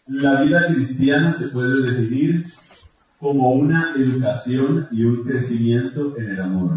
La vida cristiana se puede definir como una educación y un crecimiento en el amor.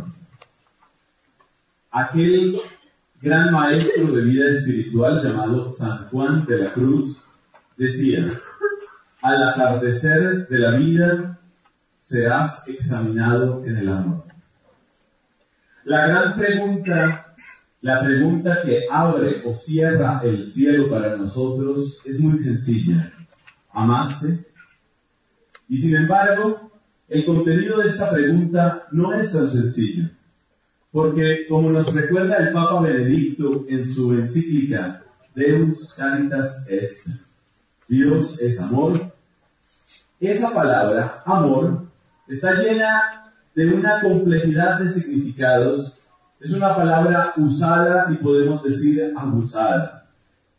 Aquel gran maestro de vida espiritual llamado San Juan de la Cruz decía: al atardecer de la vida serás examinado en el amor. La gran pregunta, la pregunta que abre o cierra el cielo para nosotros es muy sencilla. ¿Amaste? Y sin embargo, el contenido de esta pregunta no es tan sencillo, porque como nos recuerda el Papa Benedicto en su encíclica Deus Caritas Est, Dios es amor, esa palabra, amor, está llena de una complejidad de significados. Es una palabra usada y podemos decir abusada.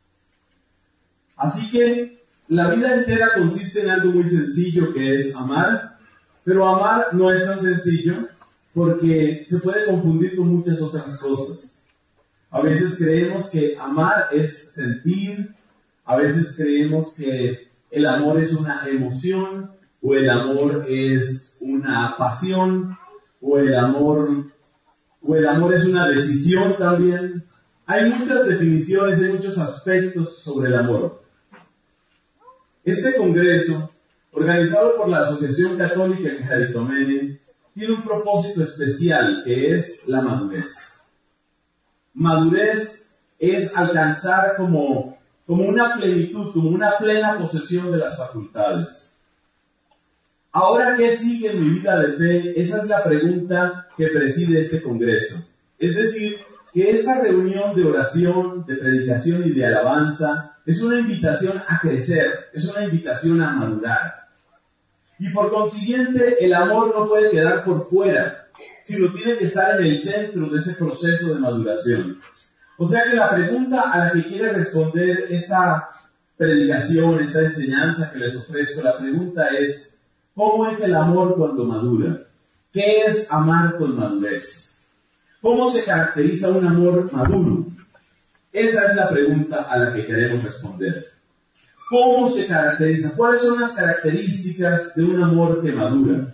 Así que la vida entera consiste en algo muy sencillo, que es amar, pero amar no es tan sencillo porque se puede confundir con muchas otras cosas. A veces creemos que amar es sentir, a veces creemos que el amor es una emoción, o el amor es una pasión, o el amor es una decisión también. Hay muchas definiciones, hay muchos aspectos sobre el amor. Este congreso, organizado por la Asociación Católica en Jaritomene, tiene un propósito especial, que es la madurez. Madurez es alcanzar como una plenitud, como una plena posesión de las facultades. Ahora, ¿qué sigue en mi vida de fe? Esa es la pregunta que preside este congreso. Es decir, que esta reunión de oración, de predicación y de alabanza es una invitación a crecer, es una invitación a madurar. Y por consiguiente, el amor no puede quedar por fuera, sino tiene que estar en el centro de ese proceso de maduración. O sea que la pregunta a la que quiere responder esta predicación, esta enseñanza que les ofrezco, la pregunta es: ¿cómo es el amor cuando madura? ¿Qué es amar con madurez? ¿Cómo se caracteriza un amor maduro? Esa es la pregunta a la que queremos responder. ¿Cómo se caracteriza? ¿Cuáles son las características de un amor que madura?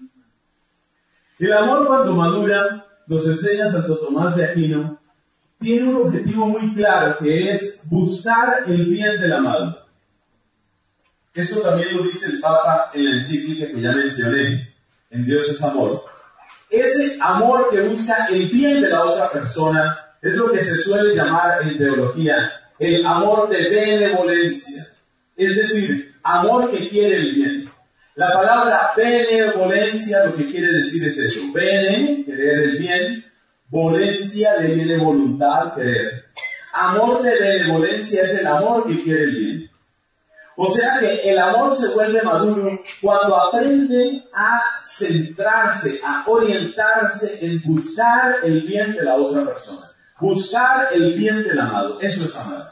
El amor cuando madura, nos enseña Santo Tomás de Aquino, tiene un objetivo muy claro, que es buscar el bien del amado. Esto también lo dice el Papa en la encíclica que ya mencioné, en Dios es amor. Ese amor que busca el bien de la otra persona es lo que se suele llamar en teología el amor de benevolencia. Es decir, amor que quiere el bien. La palabra benevolencia lo que quiere decir es eso. Bene, querer el bien. Volencia, de viene voluntad, querer. Amor de benevolencia es el amor que quiere el bien. O sea que el amor se vuelve maduro cuando aprende a centrarse, a orientarse en buscar el bien de la otra persona. Buscar el bien del amado. Eso es amar.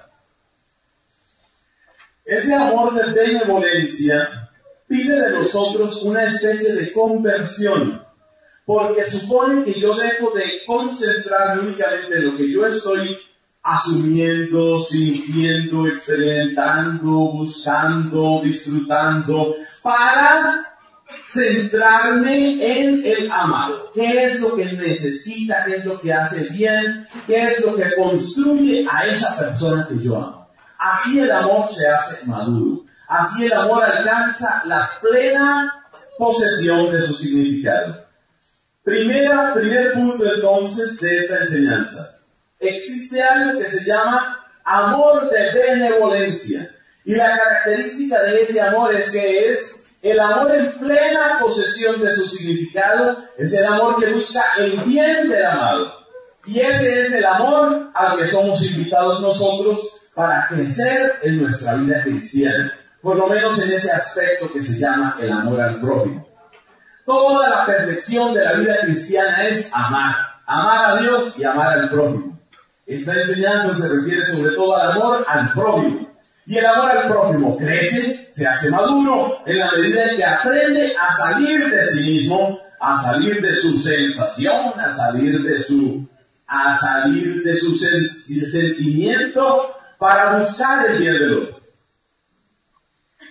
Ese amor de benevolencia pide de nosotros una especie de conversión, porque supone que yo dejo de concentrarme únicamente en lo que yo estoy asumiendo, sintiendo, experimentando, buscando, disfrutando, para centrarme en el amado. ¿Qué es lo que necesita? ¿Qué es lo que hace bien? ¿Qué es lo que construye a esa persona que yo amo? Así el amor se hace maduro. Así el amor alcanza la plena posesión de su significado. Primer punto entonces de esta enseñanza. Existe algo que se llama amor de benevolencia. Y la característica de ese amor es que es el amor en plena posesión de su significado. Es el amor que busca el bien del amado. Y ese es el amor al que somos invitados nosotros para crecer en nuestra vida cristiana, por lo menos en ese aspecto que se llama el amor al prójimo. Toda la perfección de la vida cristiana es amar a Dios y amar al prójimo. Esta enseñanza se refiere sobre todo al amor al prójimo. Y el amor al prójimo crece, se hace maduro, en la medida en que aprende a salir de sí mismo, a salir de su sensación, a salir de su sentimiento, para buscar el bien del otro.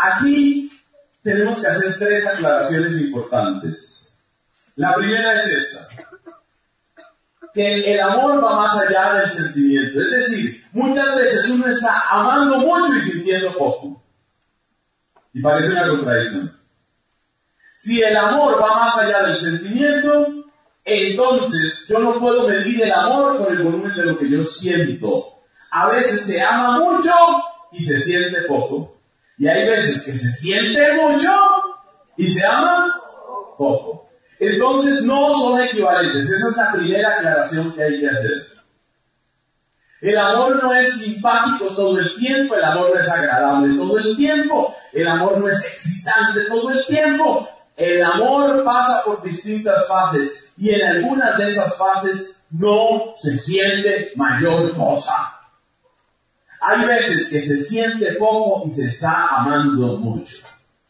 Aquí tenemos que hacer 3 aclaraciones importantes. La primera es esta: que el amor va más allá del sentimiento. Es decir, muchas veces uno está amando mucho y sintiendo poco. Y parece una contradicción. Si el amor va más allá del sentimiento, entonces yo no puedo medir el amor por el volumen de lo que yo siento. A veces se ama mucho y se siente poco. Y hay veces que se siente mucho y se ama poco. Entonces no son equivalentes. Esa es la primera aclaración que hay que hacer. El amor no es simpático todo el tiempo, el amor no es agradable todo el tiempo, el amor no es excitante todo el tiempo. El amor pasa por distintas fases y en algunas de esas fases no se siente mayor cosa. Hay veces que se siente poco y se está amando mucho.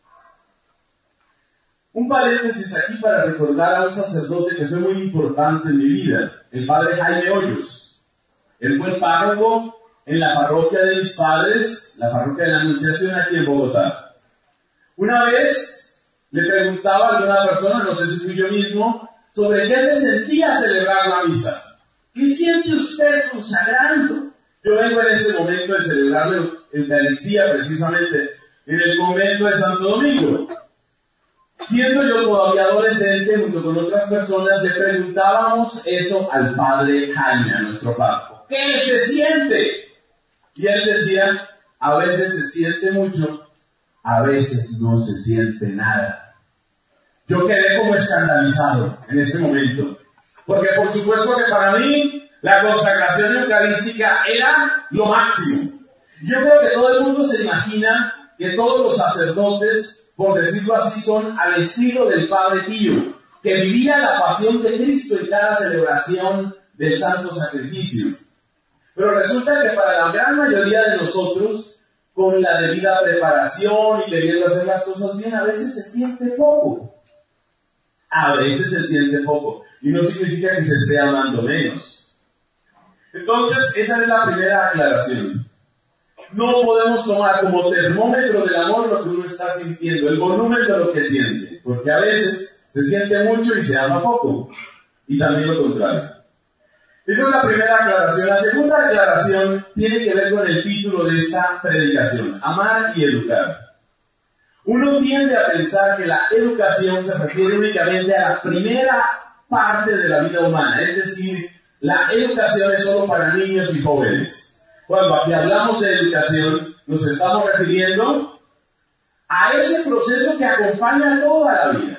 Un paréntesis aquí para recordar a un sacerdote que fue muy importante en mi vida, el padre Jaime Hoyos. Él fue párroco en la parroquia de mis padres, la parroquia de la Anunciación aquí en Bogotá. Una vez le preguntaba a alguna persona, no sé si fui yo mismo, sobre qué se sentía celebrar la misa. ¿Qué siente usted consagrando? Yo vengo en este momento de celebrar la Eucaristía precisamente en el convento de Santo Domingo. Siendo yo todavía adolescente, junto con otras personas, le preguntábamos eso al padre Jaime, a nuestro párroco. ¿Qué se siente? Y él decía, a veces se siente mucho, a veces no se siente nada. Yo quedé como escandalizado en ese momento, porque por supuesto que para mí la consagración eucarística era lo máximo. Yo creo que todo el mundo se imagina que todos los sacerdotes, por decirlo así, son al estilo del Padre Pío, que vivía la pasión de Cristo en cada celebración del Santo Sacrificio. Pero resulta que para la gran mayoría de nosotros, con la debida preparación y queriendo hacer las cosas bien, a veces se siente poco. A veces se siente poco. Y no significa que se esté amando menos. Entonces, esa es la primera aclaración. No podemos tomar como termómetro del amor lo que uno está sintiendo, el volumen de lo que siente. Porque a veces se siente mucho y se ama poco. Y también lo contrario. Esa es la primera aclaración. La segunda aclaración tiene que ver con el título de esta predicación: amar y educar. Uno tiende a pensar que la educación se refiere únicamente a la primera parte de la vida humana, es decir, la educación es solo para niños y jóvenes. Cuando aquí hablamos de educación, nos estamos refiriendo a ese proceso que acompaña toda la vida.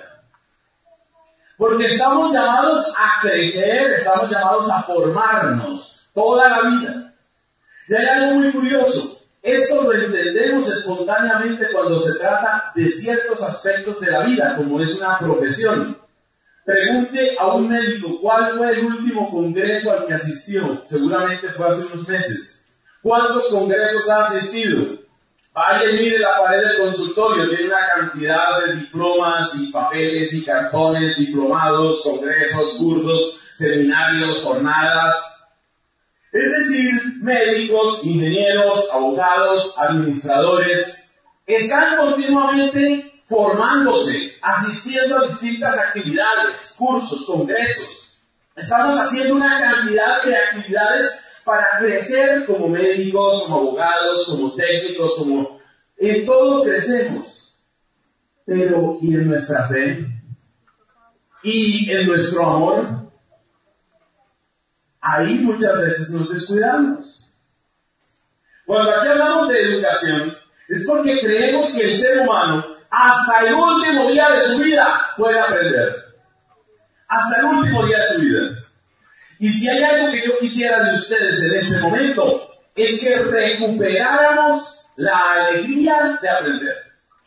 Porque estamos llamados a crecer, estamos llamados a formarnos toda la vida. Y hay algo muy curioso. Esto lo entendemos espontáneamente cuando se trata de ciertos aspectos de la vida, como es una profesión. Pregunte a un médico cuál fue el último congreso al que asistió. Seguramente fue hace unos meses. ¿Cuántos congresos ha asistido? Vaya y mire la pared del consultorio, tiene una cantidad de diplomas y papeles y cartones, diplomados, congresos, cursos, seminarios, jornadas. Es decir, médicos, ingenieros, abogados, administradores, están continuamente formándose, asistiendo a distintas actividades, cursos, congresos. Estamos haciendo una cantidad de actividades para crecer como médicos, como abogados, como técnicos, como en todo crecemos. Pero, ¿y en nuestra fe? ¿Y en nuestro amor? Ahí muchas veces nos descuidamos. Cuando aquí hablamos de educación, es porque creemos que el ser humano, hasta el último día de su vida, puede aprender. Hasta el último día de su vida. Y si hay algo que yo quisiera de ustedes en este momento, es que recuperáramos la alegría de aprender.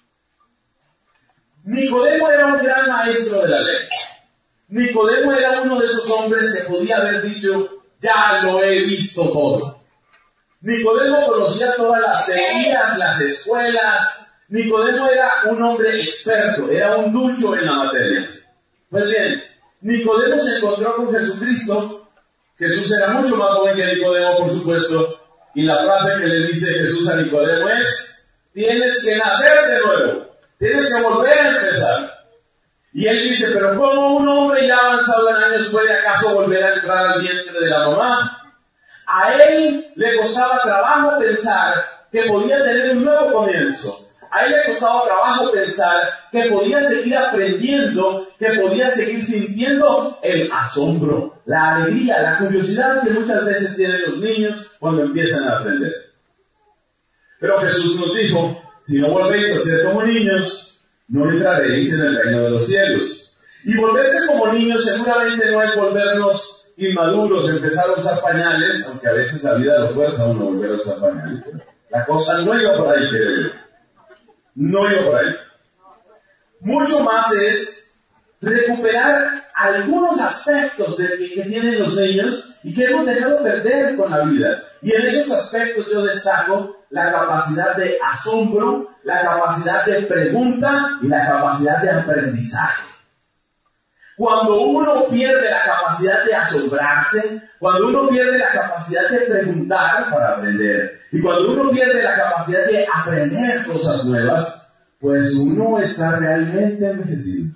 Nicodemo era un gran maestro de la ley. Nicodemo era uno de esos hombres que podía haber dicho, ya lo he visto todo. Nicodemo conocía todas las teorías, las escuelas. Nicodemo era un hombre experto, era un ducho en la materia. Pues bien, Nicodemo se encontró con Jesucristo. Jesús era mucho más joven que Nicodemo, por supuesto, y la frase que le dice Jesús a Nicodemo es, tienes que nacer de nuevo, tienes que volver a empezar. Y él dice, pero ¿cómo un hombre ya avanzado en años puede acaso volver a entrar al vientre de la mamá? A él le costaba trabajo pensar que podía tener un nuevo comienzo. A él le costaba trabajo pensar que podía seguir aprendiendo, que podía seguir sintiendo el asombro, la alegría, la curiosidad que muchas veces tienen los niños cuando empiezan a aprender. Pero Jesús nos dijo, si no volvéis a ser como niños, no entraréis en el reino de los cielos. Y volverse como niños seguramente no es volvernos inmaduros, empezar a usar pañales, aunque a veces la vida lo fuerza a uno volver a usar pañales. La cosa no iba por ahí, creo yo. No iba por ahí. Mucho más es recuperar algunos aspectos que tienen los niños y que hemos dejado perder con la vida. Y en esos aspectos yo destaco la capacidad de asombro, la capacidad de pregunta y la capacidad de aprendizaje. Cuando uno pierde la capacidad de asombrarse, cuando uno pierde la capacidad de preguntar para aprender, y cuando uno pierde la capacidad de aprender cosas nuevas, pues uno está realmente envejecido.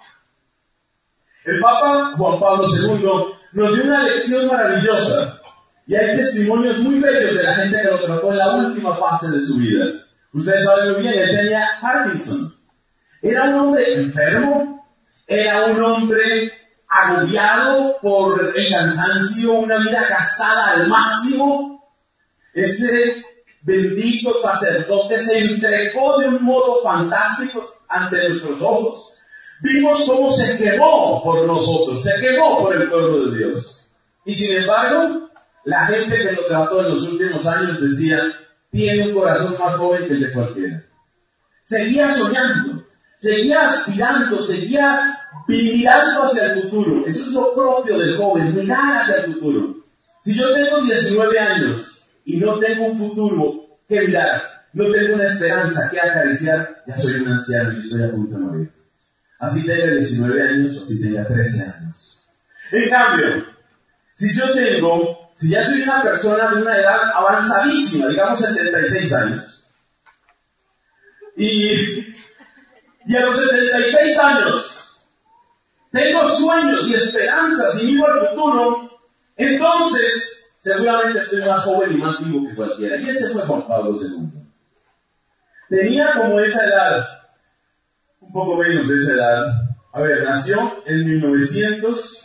El Papa Juan Pablo II nos dio una lección maravillosa. Y hay testimonios muy bellos de la gente que lo trató en la última fase de su vida. Ustedes saben muy bien, él tenía Parkinson. Era un hombre enfermo, era un hombre agobiado por el cansancio, una vida gastada al máximo. Ese bendito sacerdote se entregó de un modo fantástico ante nuestros ojos. Vimos cómo se quemó por nosotros, se quemó por el pueblo de Dios. Y sin embargo, la gente que lo trató en los últimos años decía, tiene un corazón más joven que el de cualquiera. Seguía soñando, seguía aspirando, seguía mirando hacia el futuro. Eso es lo propio del joven, mirar hacia el futuro. Si yo tengo 19 años y no tengo un futuro que mirar, no tengo una esperanza que acariciar, ya soy un anciano y estoy a punto de morir. Así tenga 19 años o así tenga 13 años. En cambio, si ya soy una persona de una edad avanzadísima, digamos 76 años, y a los 76 años tengo sueños y esperanzas y miro al futuro, entonces seguramente estoy más joven y más vivo que cualquiera. Y ese fue Juan Pablo II. Tenía como esa edad, un poco menos de esa edad. A ver, nació en 1920.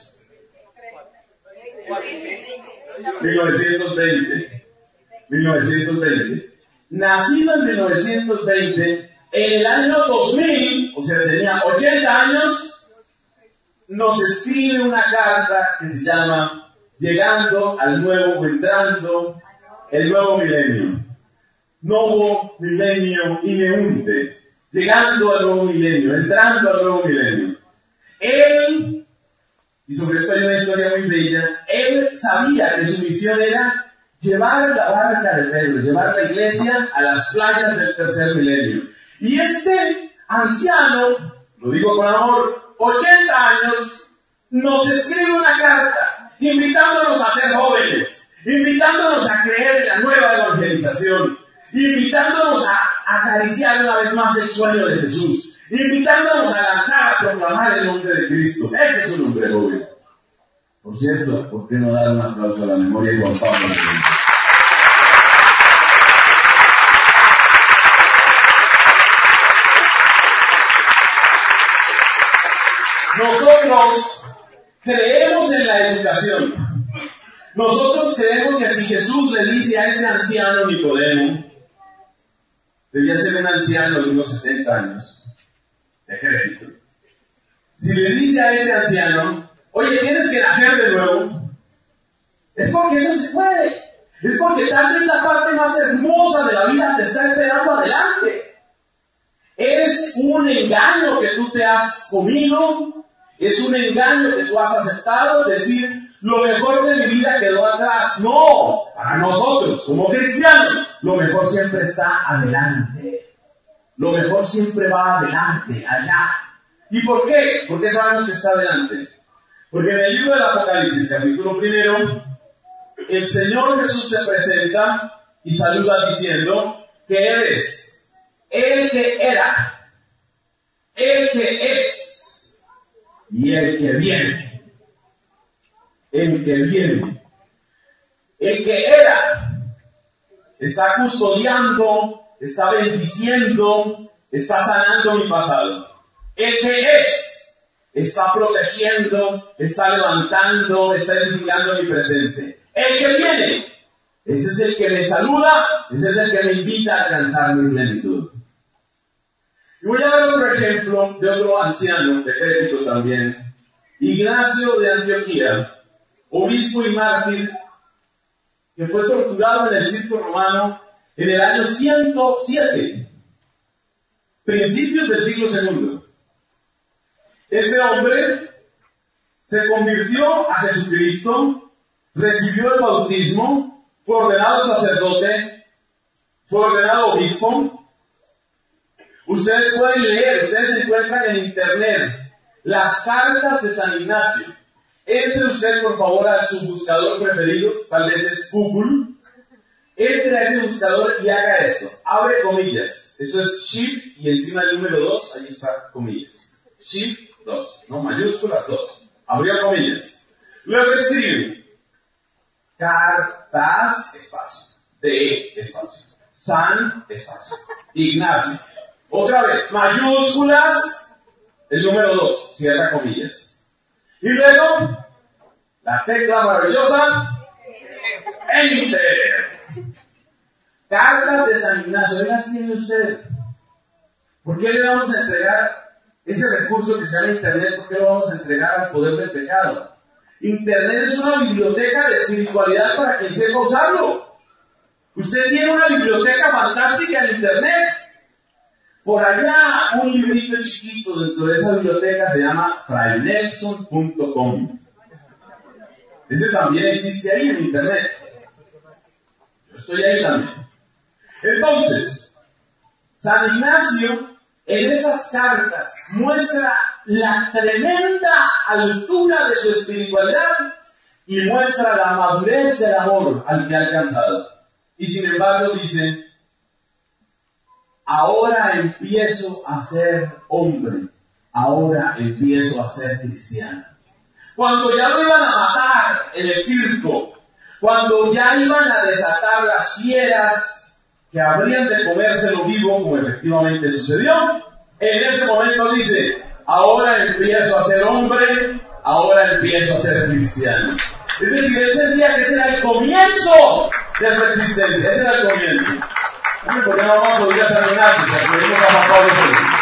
Nacido en 1920, en el año 2000, o sea, tenía 80 años, nos escribe una carta que se llama Llegando al nuevo, entrando, el nuevo milenio. Novo milenio ineunte. Llegando al nuevo milenio, entrando al nuevo milenio. Él, y sobre esto hay una historia muy bella, él sabía que su misión era llevar la barca de Pedro, llevar la iglesia a las playas del tercer milenio. Y este anciano, lo digo con amor, 80 años, nos escribe una carta invitándonos a ser jóvenes, invitándonos a creer en la nueva evangelización, invitándonos a acariciar una vez más el sueño de Jesús, invitándonos a lanzar a proclamar el nombre de Cristo. Ese es un hombre joven. Por cierto, ¿por qué no dar un aplauso a la memoria de Juan Pablo? Nosotros creemos en la educación. Nosotros creemos que si Jesús le dice a ese anciano Nicodemo, debía ser un anciano de unos 70 años, de crédito. Si le dice a ese anciano, oye, tienes que nacer de nuevo, es porque eso se puede. Es porque tal vez la parte más hermosa de la vida te está esperando adelante. Es un engaño que tú te has comido, es un engaño que tú has aceptado, decir, lo mejor de mi vida quedó atrás. No, para nosotros, como cristianos, lo mejor siempre está adelante. Lo mejor siempre va adelante, allá. ¿Y por qué? ¿Por qué sabemos que está adelante? Porque en el libro del Apocalipsis, capítulo 1, el Señor Jesús se presenta y saluda diciendo, ¿qué eres? el que era, el que es y el que viene. El que viene. El que era está custodiando, está bendiciendo, está sanando mi pasado. El que es está protegiendo, está levantando, está edificando mi presente. El que viene, ese es el que me saluda, ese es el que me invita a alcanzar mi plenitud. Y voy a dar otro ejemplo de otro anciano, decrépito también, Ignacio de Antioquía, obispo y mártir, que fue torturado en el circo romano en el año 107, principios del siglo II. Este hombre se convirtió a Jesucristo, recibió el bautismo, fue ordenado sacerdote, fue ordenado obispo. Ustedes pueden leer, ustedes encuentran en internet las cartas de San Ignacio. Entre usted, por favor, a su buscador preferido, tal vez es Google. Entre a ese buscador y haga esto. Abre comillas. Eso es Shift y encima del número 2, ahí está comillas. Shift 2, no mayúsculas 2. Abrió comillas. Luego escribe cartas, espacio. De, espacio. San, espacio. Ignacio. Otra vez, mayúsculas, el número 2, cierra comillas. Y luego, la tecla maravillosa, Enter. Cartas de San Ignacio, ¿qué las tiene usted? ¿Por qué le vamos a entregar ese recurso que se llama Internet? ¿Por qué lo vamos a entregar al poder del pecado? Internet es una biblioteca de espiritualidad para quien sepa usarlo. Usted tiene una biblioteca fantástica en Internet. Por allá, un librito chiquito dentro de esa biblioteca se llama fraynelson.com. Ese también existe ahí en Internet. Yo estoy ahí también. Entonces, San Ignacio en esas cartas muestra la tremenda altura de su espiritualidad y muestra la madurez del amor al que ha alcanzado. Y sin embargo dice: ahora empiezo a ser hombre, ahora empiezo a ser cristiano. Cuando ya lo iban a matar en el circo, cuando ya iban a desatar las fieras que habrían de comérselo vivo, como efectivamente sucedió, en ese momento dice: ahora empiezo a ser hombre, ahora empiezo a ser cristiano. Es decir, él sentía que ese era el comienzo de su existencia, ese era el comienzo. ¿Por qué no vamos a poder hacer Ignacio? Porque hemos pasado eso.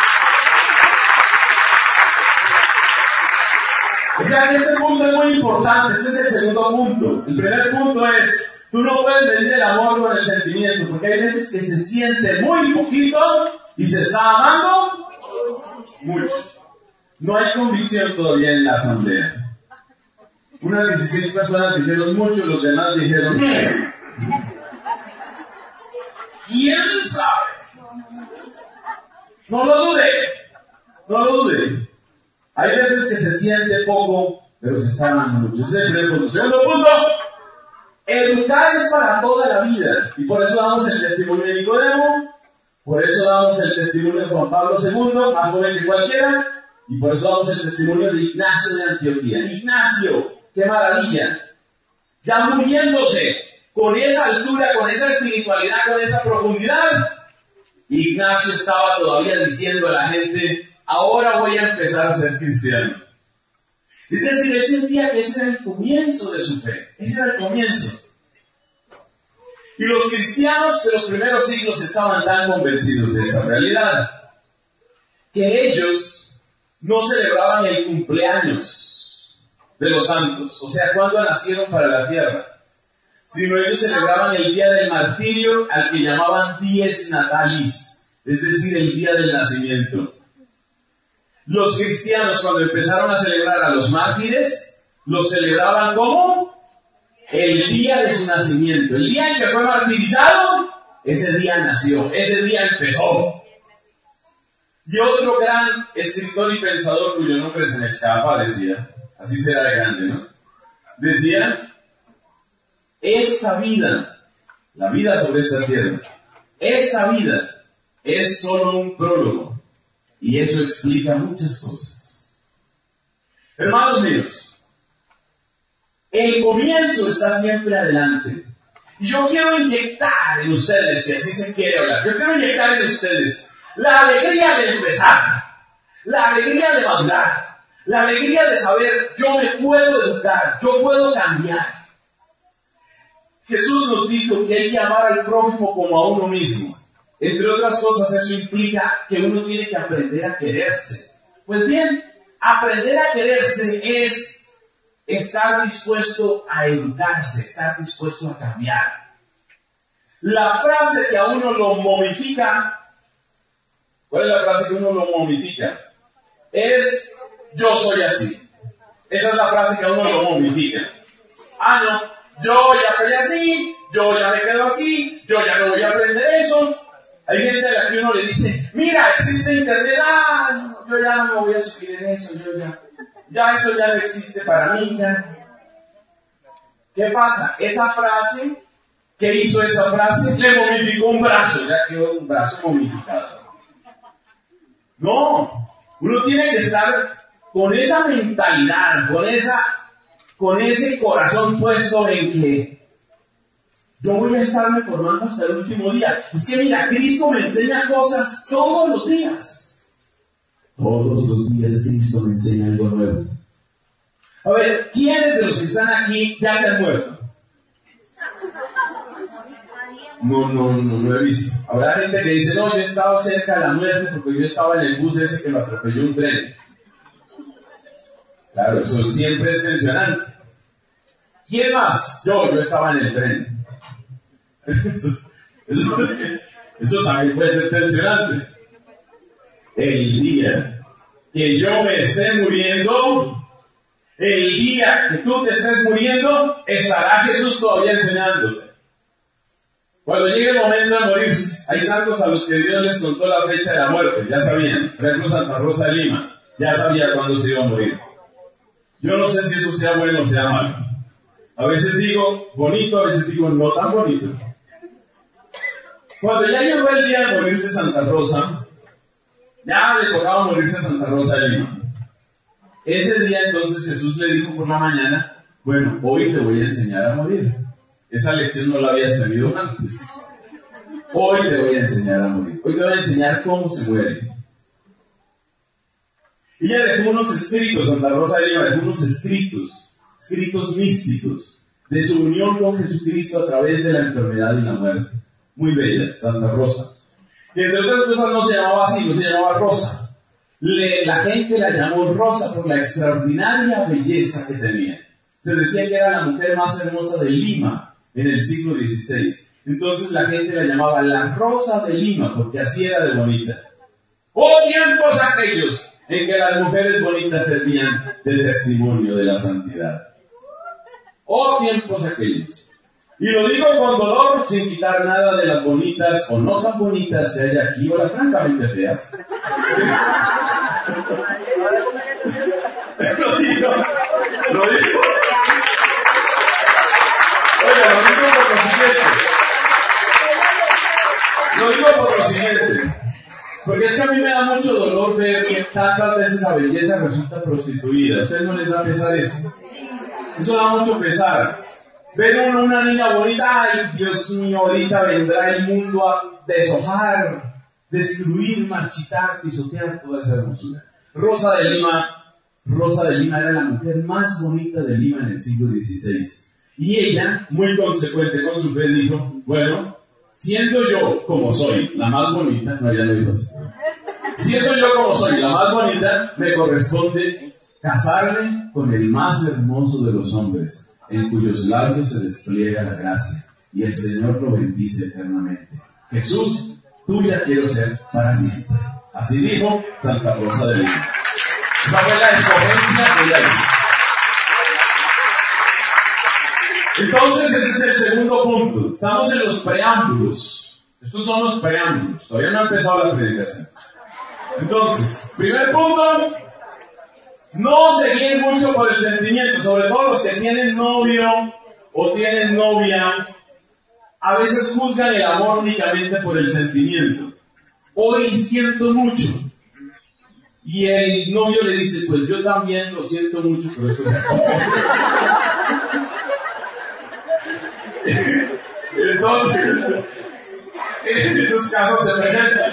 O sea, que este punto es muy importante, este es el segundo punto. El primer punto es: tú no puedes medir el amor con el sentimiento, porque hay veces que se siente muy poquito y se está amando mucho. No hay convicción todavía en la asamblea. Unas 16 personas dijeron mucho, los demás dijeron ¿quién sabe? No lo dude, no lo dude. Hay veces que se siente poco, pero se está amando mucho. Ese es el primer punto. Segundo punto: educar es para toda la vida. Y por eso damos el testimonio de Nicodemo, por eso damos el testimonio de Juan Pablo II, más joven que cualquiera, y por eso damos el testimonio de Ignacio de Antioquía. Ignacio, qué maravilla. Ya muriéndose, con esa altura, con esa espiritualidad, con esa profundidad, Ignacio estaba todavía diciendo a la gente: ahora voy a empezar a ser cristiano. Es decir, él sentía que ese era el comienzo de su fe. Ese era el comienzo. Y los cristianos de los primeros siglos estaban tan convencidos de esta realidad que ellos no celebraban el cumpleaños de los santos, o sea, cuando nacieron para la tierra, sino ellos celebraban el día del martirio, al que llamaban dies natalis, es decir, el día del nacimiento. Los cristianos, cuando empezaron a celebrar a los mártires, los celebraban como el día de su nacimiento. El día en que fue martirizado, ese día nació, ese día empezó. Y otro gran escritor y pensador, cuyo nombre se me escapa, decía, así será de grande, ¿no? Decía: esta vida, la vida sobre esta tierra, esta vida es solo un prólogo. Y eso explica muchas cosas. Hermanos míos, el comienzo está siempre adelante. Y yo quiero inyectar en ustedes, si así se quiere hablar, yo quiero inyectar en ustedes la alegría de empezar, la alegría de madurar, la alegría de saber, yo me puedo educar, yo puedo cambiar. Jesús nos dijo que hay que amar al prójimo como a uno mismo. Entre otras cosas, eso implica que uno tiene que aprender a quererse. Pues bien, aprender a quererse es estar dispuesto a educarse, estar dispuesto a cambiar. La frase que a uno lo momifica, ¿cuál es la frase que uno lo momifica? Es, yo soy así. Esa es la frase que a uno lo momifica. Ah, no, yo ya soy así, yo ya me quedo así, yo ya no voy a aprender eso. Hay gente a la que uno le dice, mira, existe internet, yo ya no me voy a subir en eso, ya eso ya no existe para mí, ya. ¿Qué pasa? Esa frase, ¿qué hizo esa frase? Le momificó un brazo, ya quedó un brazo momificado. No, uno tiene que estar con esa mentalidad, con ese corazón puesto en que yo voy a estarme formando hasta el último día. Es que mira, Cristo me enseña cosas todos los días. Todos los días Cristo me enseña algo nuevo. A ver, ¿quiénes de los que están aquí ya se han muerto? No he visto. Habrá gente que dice, no, yo he estado cerca de la muerte porque yo estaba en el bus ese que lo atropelló un tren. Claro, eso siempre es tensionante. ¿Quién más? Yo estaba en el tren. Eso también puede ser tensionante. El día que yo me esté muriendo, el día que tú te estés muriendo, estará Jesús todavía enseñándote. Cuando llegue el momento de morirse, hay santos a los que Dios les contó la fecha de la muerte, ya sabían. Por ejemplo, Santa Rosa de Lima, ya sabía cuándo se iba a morir. Yo no sé si eso sea bueno o sea malo. A veces digo bonito, a veces digo no tan bonito. Cuando ya llegó el día de morirse Santa Rosa, ya le tocaba morirse Santa Rosa de Lima. Ese día entonces Jesús le dijo por la mañana, bueno, hoy te voy a enseñar a morir. Esa lección no la habías tenido antes. Hoy te voy a enseñar a morir. Hoy te voy a enseñar cómo se muere. Ella dejó unos escritos, Santa Rosa de Lima dejó unos escritos místicos, de su unión con Jesucristo a través de la enfermedad y la muerte. Muy bella, Santa Rosa. Y entre otras cosas no se llamaba así, no se llamaba Rosa. La gente la llamó Rosa por la extraordinaria belleza que tenía. Se decía que era la mujer más hermosa de Lima en el siglo XVI. Entonces la gente la llamaba la Rosa de Lima, porque así era de bonita. ¡Oh, tiempos aquellos en que las mujeres bonitas servían de testimonio de la santidad! ¡Oh, tiempos aquellos! Y lo digo con dolor, sin quitar nada de las bonitas o no tan bonitas que hay aquí, o las francamente feas. ¿Sí? Lo digo. Oiga, lo digo por lo siguiente. Porque es que a mí me da mucho dolor ver que tantas veces la belleza resulta prostituida. ¿A ustedes no les da pesar eso? Eso da mucho pesar. Ven una niña bonita, ay Dios mío, ahorita vendrá el mundo a deshojar, destruir, marchitar, pisotear toda esa hermosura. Rosa de Lima era la mujer más bonita de Lima en el siglo XVI. Y ella, muy consecuente con su fe, dijo, bueno, siendo yo como soy la más bonita, no, ya no digo así. Siendo yo como soy la más bonita, me corresponde casarme con el más hermoso de los hombres, en cuyos labios se despliega la gracia, y el Señor lo bendice eternamente. Jesús, tuya quiero ser para siempre. Así dijo Santa Rosa de Lima. Esa fue la escogencia que ella hizo. Entonces ese es el segundo punto. Estamos en los preámbulos. Estos son los preámbulos. Todavía no ha empezado la predicación. Entonces, primer punto, no se guíen mucho por el sentimiento, sobre todo los que tienen novio o tienen novia. A veces juzgan el amor únicamente por el sentimiento. hoy siento mucho. Y el novio le dice, pues yo también lo siento mucho, pero esto se acabó. Entonces, en esos casos se presentan.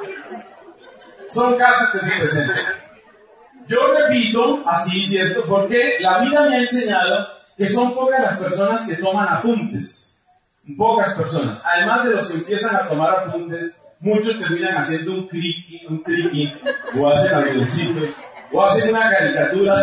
Son casos que se presentan. Yo repito, así, ¿cierto? Porque la vida me ha enseñado que son pocas las personas que toman apuntes. Pocas personas. Además de los que empiezan a tomar apuntes, muchos terminan haciendo un clicky, o hacen avioncitos, o hacen una caricatura.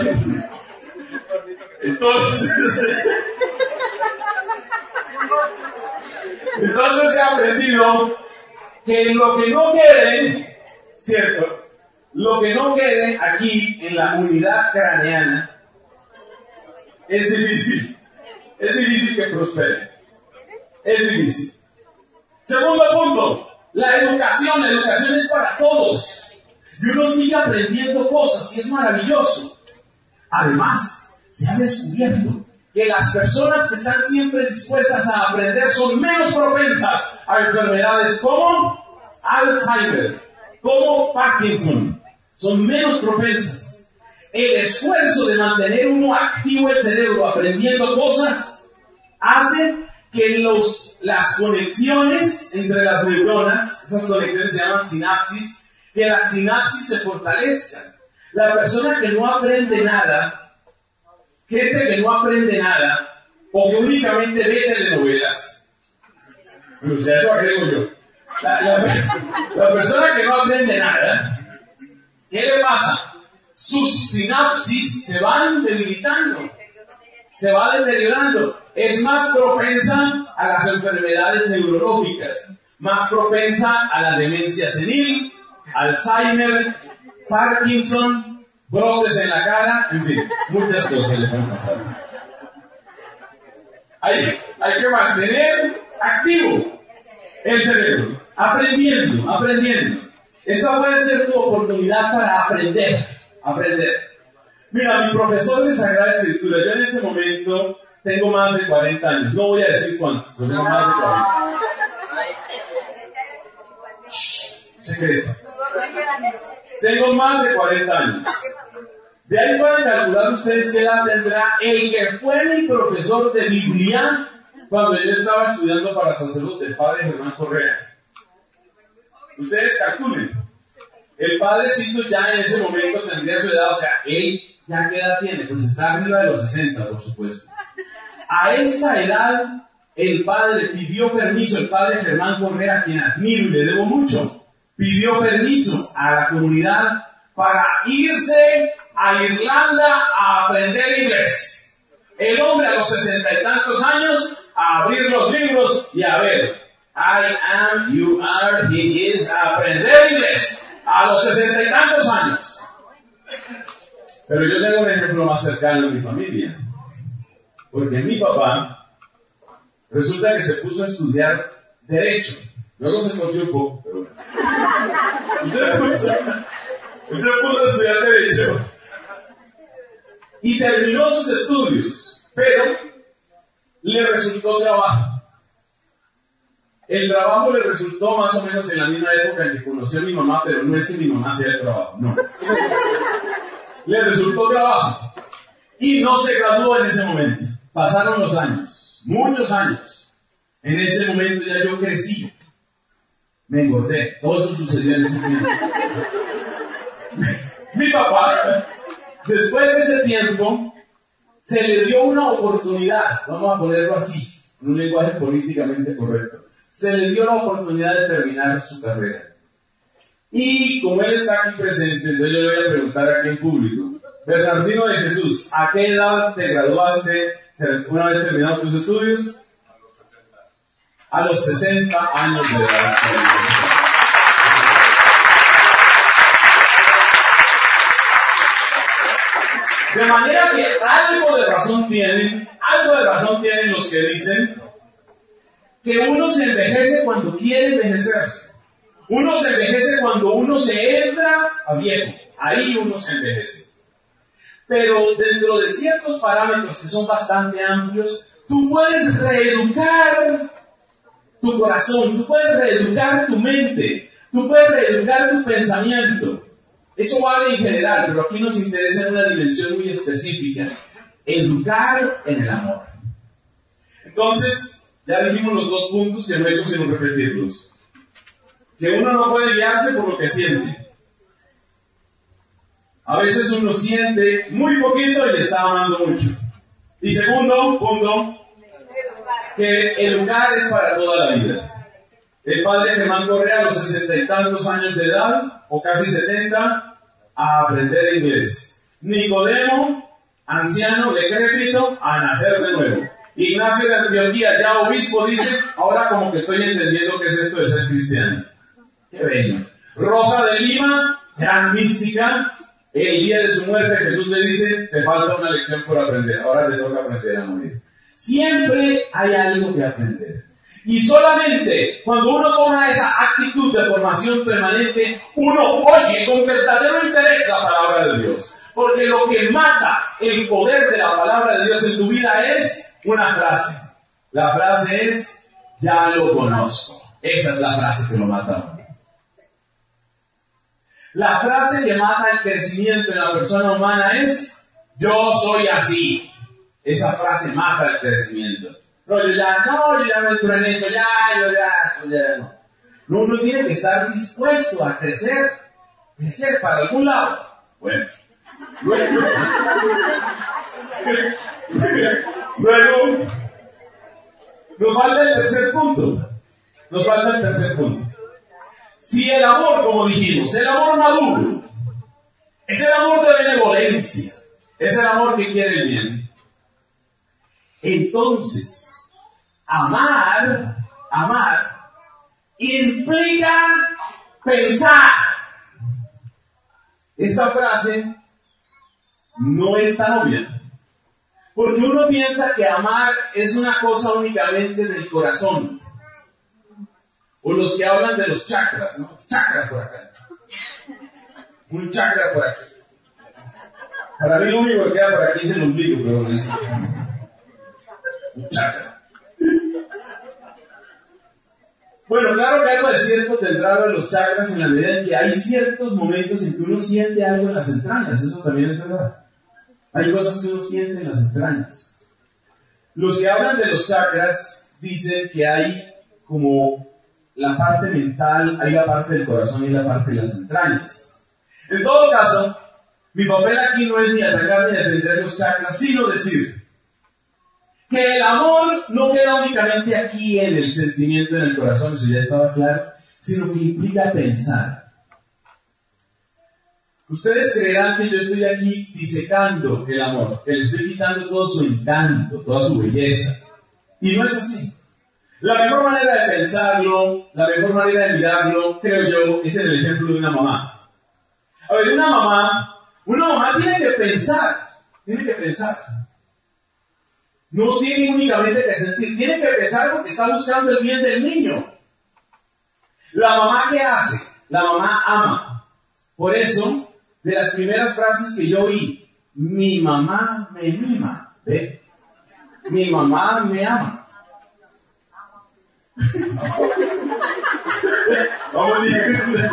Entonces he aprendido que lo que no quede, ¿cierto? Lo que no quede aquí en la unidad craneana es difícil. Es difícil que prospere. Es difícil. Segundo punto, la educación es para todos. Y uno sigue aprendiendo cosas y es maravilloso. Además, se ha descubierto que las personas que están siempre dispuestas a aprender son menos propensas a enfermedades como Alzheimer, como Parkinson. Son menos propensas. El esfuerzo de mantener uno activo el cerebro aprendiendo cosas hace que las conexiones entre las neuronas, esas conexiones se llaman sinapsis, que las sinapsis se fortalezcan. La persona que no aprende nada, gente que no aprende nada, o que únicamente ve telenovelas, pues ya eso agrego yo, la persona que no aprende nada, ¿qué le pasa? Sus sinapsis se van debilitando, se va deteriorando. Es más propensa a las enfermedades neurológicas, más propensa a la demencia senil, Alzheimer, Parkinson, brotes en la cara, en fin, muchas cosas le pueden pasar. Hay que mantener activo el cerebro, aprendiendo. Esta puede ser tu oportunidad para aprender. Mira, mi profesor de Sagrada Escritura, yo en este momento tengo más de 40 años. No voy a decir cuántos, pero tengo más de 40. Secreto. Tengo más de 40 años. De ahí pueden calcular ustedes qué edad tendrá el que fue mi profesor de Biblia cuando yo estaba estudiando para sacerdote, el padre Germán Correa. Ustedes calculen. El padrecito ya en ese momento tendría su edad, o sea, él ya qué edad tiene, pues está arriba de los 60, por supuesto. A esta edad, el padre pidió permiso, el padre Germán Correa, a quien admiro y le debo mucho, pidió permiso a la comunidad para irse a Irlanda a aprender inglés. El hombre a los 60 y tantos años, a abrir los libros y a ver, I am, you are, he is, a aprender inglés. A los 60 y tantos años. Pero yo tengo un ejemplo más cercano en mi familia. Porque mi papá resulta que se puso a estudiar Derecho. Luego se conoció un poco, pero bueno. Se puso a estudiar Derecho. Y terminó sus estudios. Pero le resultó trabajo. El trabajo le resultó más o menos en la misma época en que conoció a mi mamá, pero no es que mi mamá hacía el trabajo, no. Le resultó trabajo. Y no se graduó en ese momento. Pasaron los años, muchos años. En ese momento ya yo crecí. Me engordé. Todo eso sucedió en ese tiempo. Mi papá, después de ese tiempo, se le dio una oportunidad, vamos a ponerlo así, en un lenguaje políticamente correcto. Se le dio la oportunidad de terminar su carrera. Y como él está aquí presente, entonces yo le voy a preguntar aquí en público. Bernardino de Jesús, ¿a qué edad te graduaste una vez terminados tus estudios? A los 60 años de edad. De manera que algo de razón tienen los que dicen que uno se envejece cuando quiere envejecerse. Uno se envejece cuando uno se entra a viejo. Ahí uno se envejece. Pero dentro de ciertos parámetros que son bastante amplios, tú puedes reeducar tu corazón, tú puedes reeducar tu mente, Tú puedes reeducar tu pensamiento. Eso vale en general, pero aquí nos interesa en una dimensión muy específica. Educar en el amor. Entonces, ya dijimos los dos puntos que no he hecho sino repetirlos. Que uno no puede guiarse por lo que siente. A veces uno siente muy poquito y le está amando mucho. Y segundo punto, que educar es para toda la vida. El padre Germán Correa, a los 60 y tantos años de edad, o casi 70, a aprender inglés. Nicodemo, anciano, decrépito, a nacer de nuevo. Ignacio de Antioquía, ya obispo, dice, ahora como que estoy entendiendo qué es esto de ser cristiano. Qué bello. Rosa de Lima, gran mística, el día de su muerte Jesús le dice, te falta una lección por aprender, ahora te toca aprender a morir. Siempre hay algo que aprender. Y solamente cuando uno toma esa actitud de formación permanente, uno oye con verdadero interés la palabra de Dios. Porque lo que mata el poder de la palabra de Dios en tu vida es una frase. La frase es, ya lo conozco. Esa es la frase que lo mata a uno. La frase que mata el crecimiento en la persona humana es, yo soy así. Esa frase mata el crecimiento. No, yo ya no entro en eso, ya no. No, uno tiene que estar dispuesto a crecer para algún lado. Bueno. Luego, nos falta el tercer punto. Si el amor, como dijimos, el amor maduro, es el amor de benevolencia, es el amor que quiere el bien. Entonces, amar implica pensar. Esta frase no es tan obvia, porque uno piensa que amar es una cosa únicamente del corazón, o los que hablan de los chakras, ¿no? Chakra por acá, un chakra por aquí. Para mí lo único que queda por aquí es el ombligo, pero no es un chakra. Bueno, claro que algo de cierto tendrá de los chakras en la medida en que hay ciertos momentos en que uno siente algo en las entrañas, eso también es verdad. Hay cosas que uno siente en las entrañas. Los que hablan de los chakras dicen que hay como la parte mental, hay la parte del corazón y la parte de las entrañas. En todo caso, mi papel aquí no es ni atacar ni defender los chakras, sino decir que el amor no queda únicamente aquí en el sentimiento, en el corazón, eso ya estaba claro, sino que implica pensar. Ustedes creerán que yo estoy aquí disecando el amor, que le estoy quitando todo su encanto, toda su belleza. Y no es así. La mejor manera de pensarlo, la mejor manera de mirarlo, creo yo, es en el ejemplo de una mamá. A ver, una mamá tiene que pensar. No tiene únicamente que sentir, tiene que pensar porque está buscando el bien del niño. La mamá, ¿qué hace? La mamá ama. Por eso, de las primeras frases que yo oí, mi mamá me mima, ¿ve? Mi mamá me ama. Vamos bien.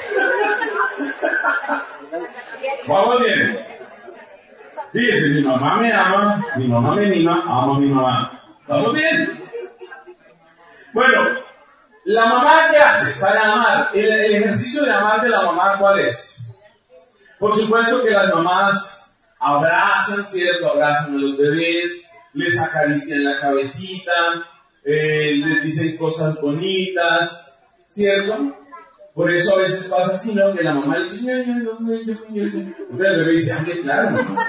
Vamos bien. Fíjese, mi mamá me ama, mi mamá me mima, amo a mi mamá. ¿Estamos bien? Bueno, ¿la mamá qué hace para amar? El ejercicio de amar de la mamá, ¿cuál es? Por supuesto que las mamás abrazan, ¿cierto? Abrazan a los bebés, les acarician la cabecita, les dicen cosas bonitas, ¿cierto? Por eso a veces pasa así, ¿no? Que la mamá le dice, el bebé dice, ¡ay, claro, mamá!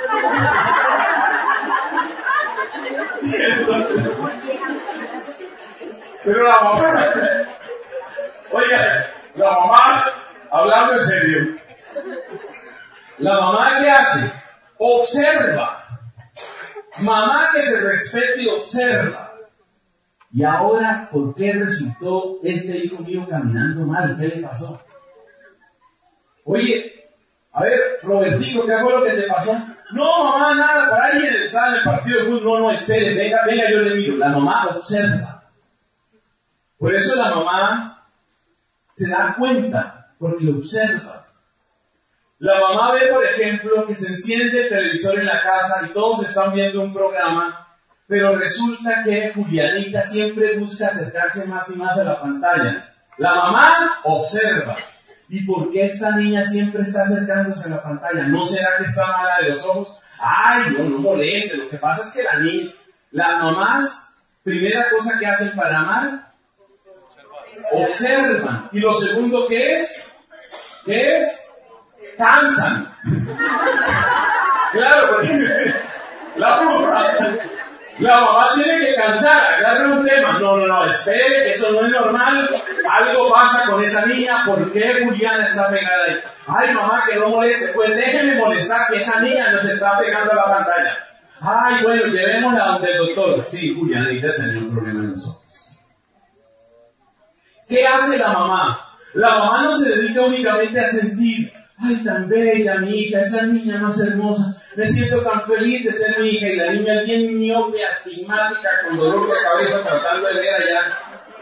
Entonces, pero la mamá, oiga, la mamá, hablando en serio, la mamá ¿qué hace? Observa. Mamá que se respete y observa. Y ahora, ¿por qué resultó este hijo mío caminando mal? ¿Qué le pasó? Oye, a ver, Robertico, ¿qué fue lo que te pasó? No, mamá, nada, por ahí estaba en el partido de fútbol. No, espere, venga, yo le miro. La mamá observa. Por eso la mamá Se da cuenta porque observa. La mamá ve, por ejemplo, que se enciende el televisor en la casa y todos están viendo un programa, pero resulta que Julianita siempre busca acercarse más y más a la pantalla. La mamá observa. ¿Y por qué esta niña siempre está acercándose a la pantalla? ¿No será que está mala de los ojos? Ay, no moleste. Lo que pasa es que las mamás, primera cosa que hacen para amar, observan. Y lo segundo, ¿qué es? ¿Qué es? Cansan. Claro, porque la mamá tiene que cansar, agarra un tema. No, espere, que eso no es normal. Algo pasa con esa niña. ¿Por qué Juliana está pegada ahí? Ay, mamá, que no moleste. Pues déjeme molestar, que esa niña nos está pegando a la pantalla. Ay, bueno, llevémosla donde el doctor. Sí, Julianita tenía un problema en los ojos. ¿Qué hace la mamá? La mamá no se dedica únicamente a sentir. Ay, tan bella mi hija, esta niña más hermosa. Me siento tan feliz de ser mi hija. Y la niña bien miope, astigmática, con dolor de cabeza, tratando de ver allá.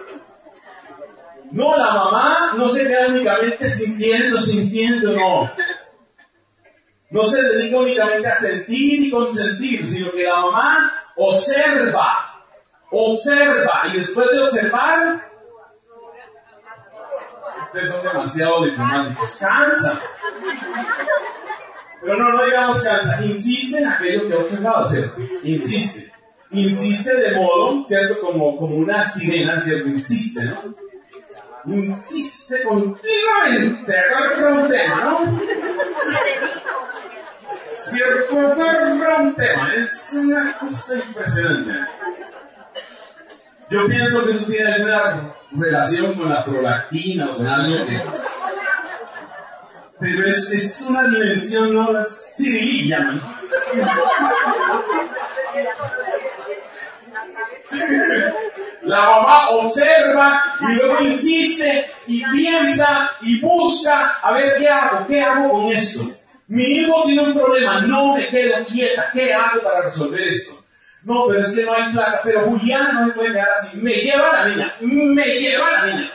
No, la mamá no se queda únicamente sintiendo, no. No se dedica únicamente a sentir y consentir, sino que la mamá observa. Y después de observar, ustedes son demasiado diplomáticos, cansa. Pero no digamos cansa, insiste en aquello que ha observado, ¿cierto? Insiste de modo, ¿cierto? Como una sirena, ¿cierto? Insiste, ¿no? Insiste continuamente, agarra un tema, ¿no? ¿Cierto? Agarra un tema, es una cosa impresionante. Yo pienso que eso tiene alguna relación con la prolactina o con algo que... Pero es una dimensión, ¿no? La cirililla, ¿no? La mamá observa y luego insiste y piensa y busca a ver qué hago con esto. Mi hijo tiene un problema, no me quedo quieta, ¿qué hago para resolver esto? No, pero es que no hay plata, pero Juliana no me puede quedar así, me lleva a la niña.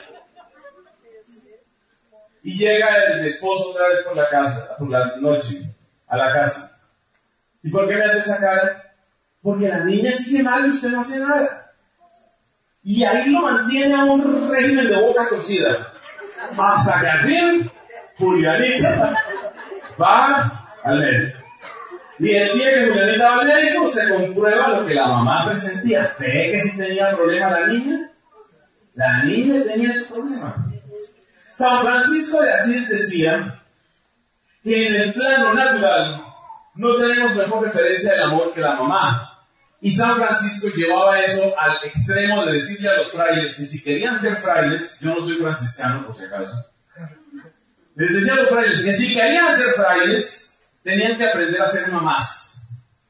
Y llega el esposo otra vez por la noche, a la casa. ¿Y por qué me hace esa cara? Porque la niña sigue mal y usted no hace nada. Y ahí lo mantiene a un régimen de boca torcida. Hasta que al fin, Julianita va al médico. Y el día que Julianita va al médico, se comprueba lo que la mamá presentía. ¿Ve que si tenía problema la niña? La niña tenía su problema. San Francisco de Asís decía que en el plano natural no tenemos mejor referencia del amor que la mamá. Y San Francisco llevaba eso al extremo de decirle a los frailes que si querían ser frailes, yo no soy franciscano por si acaso, les decía a los frailes que si querían ser frailes, tenían que aprender a ser mamás.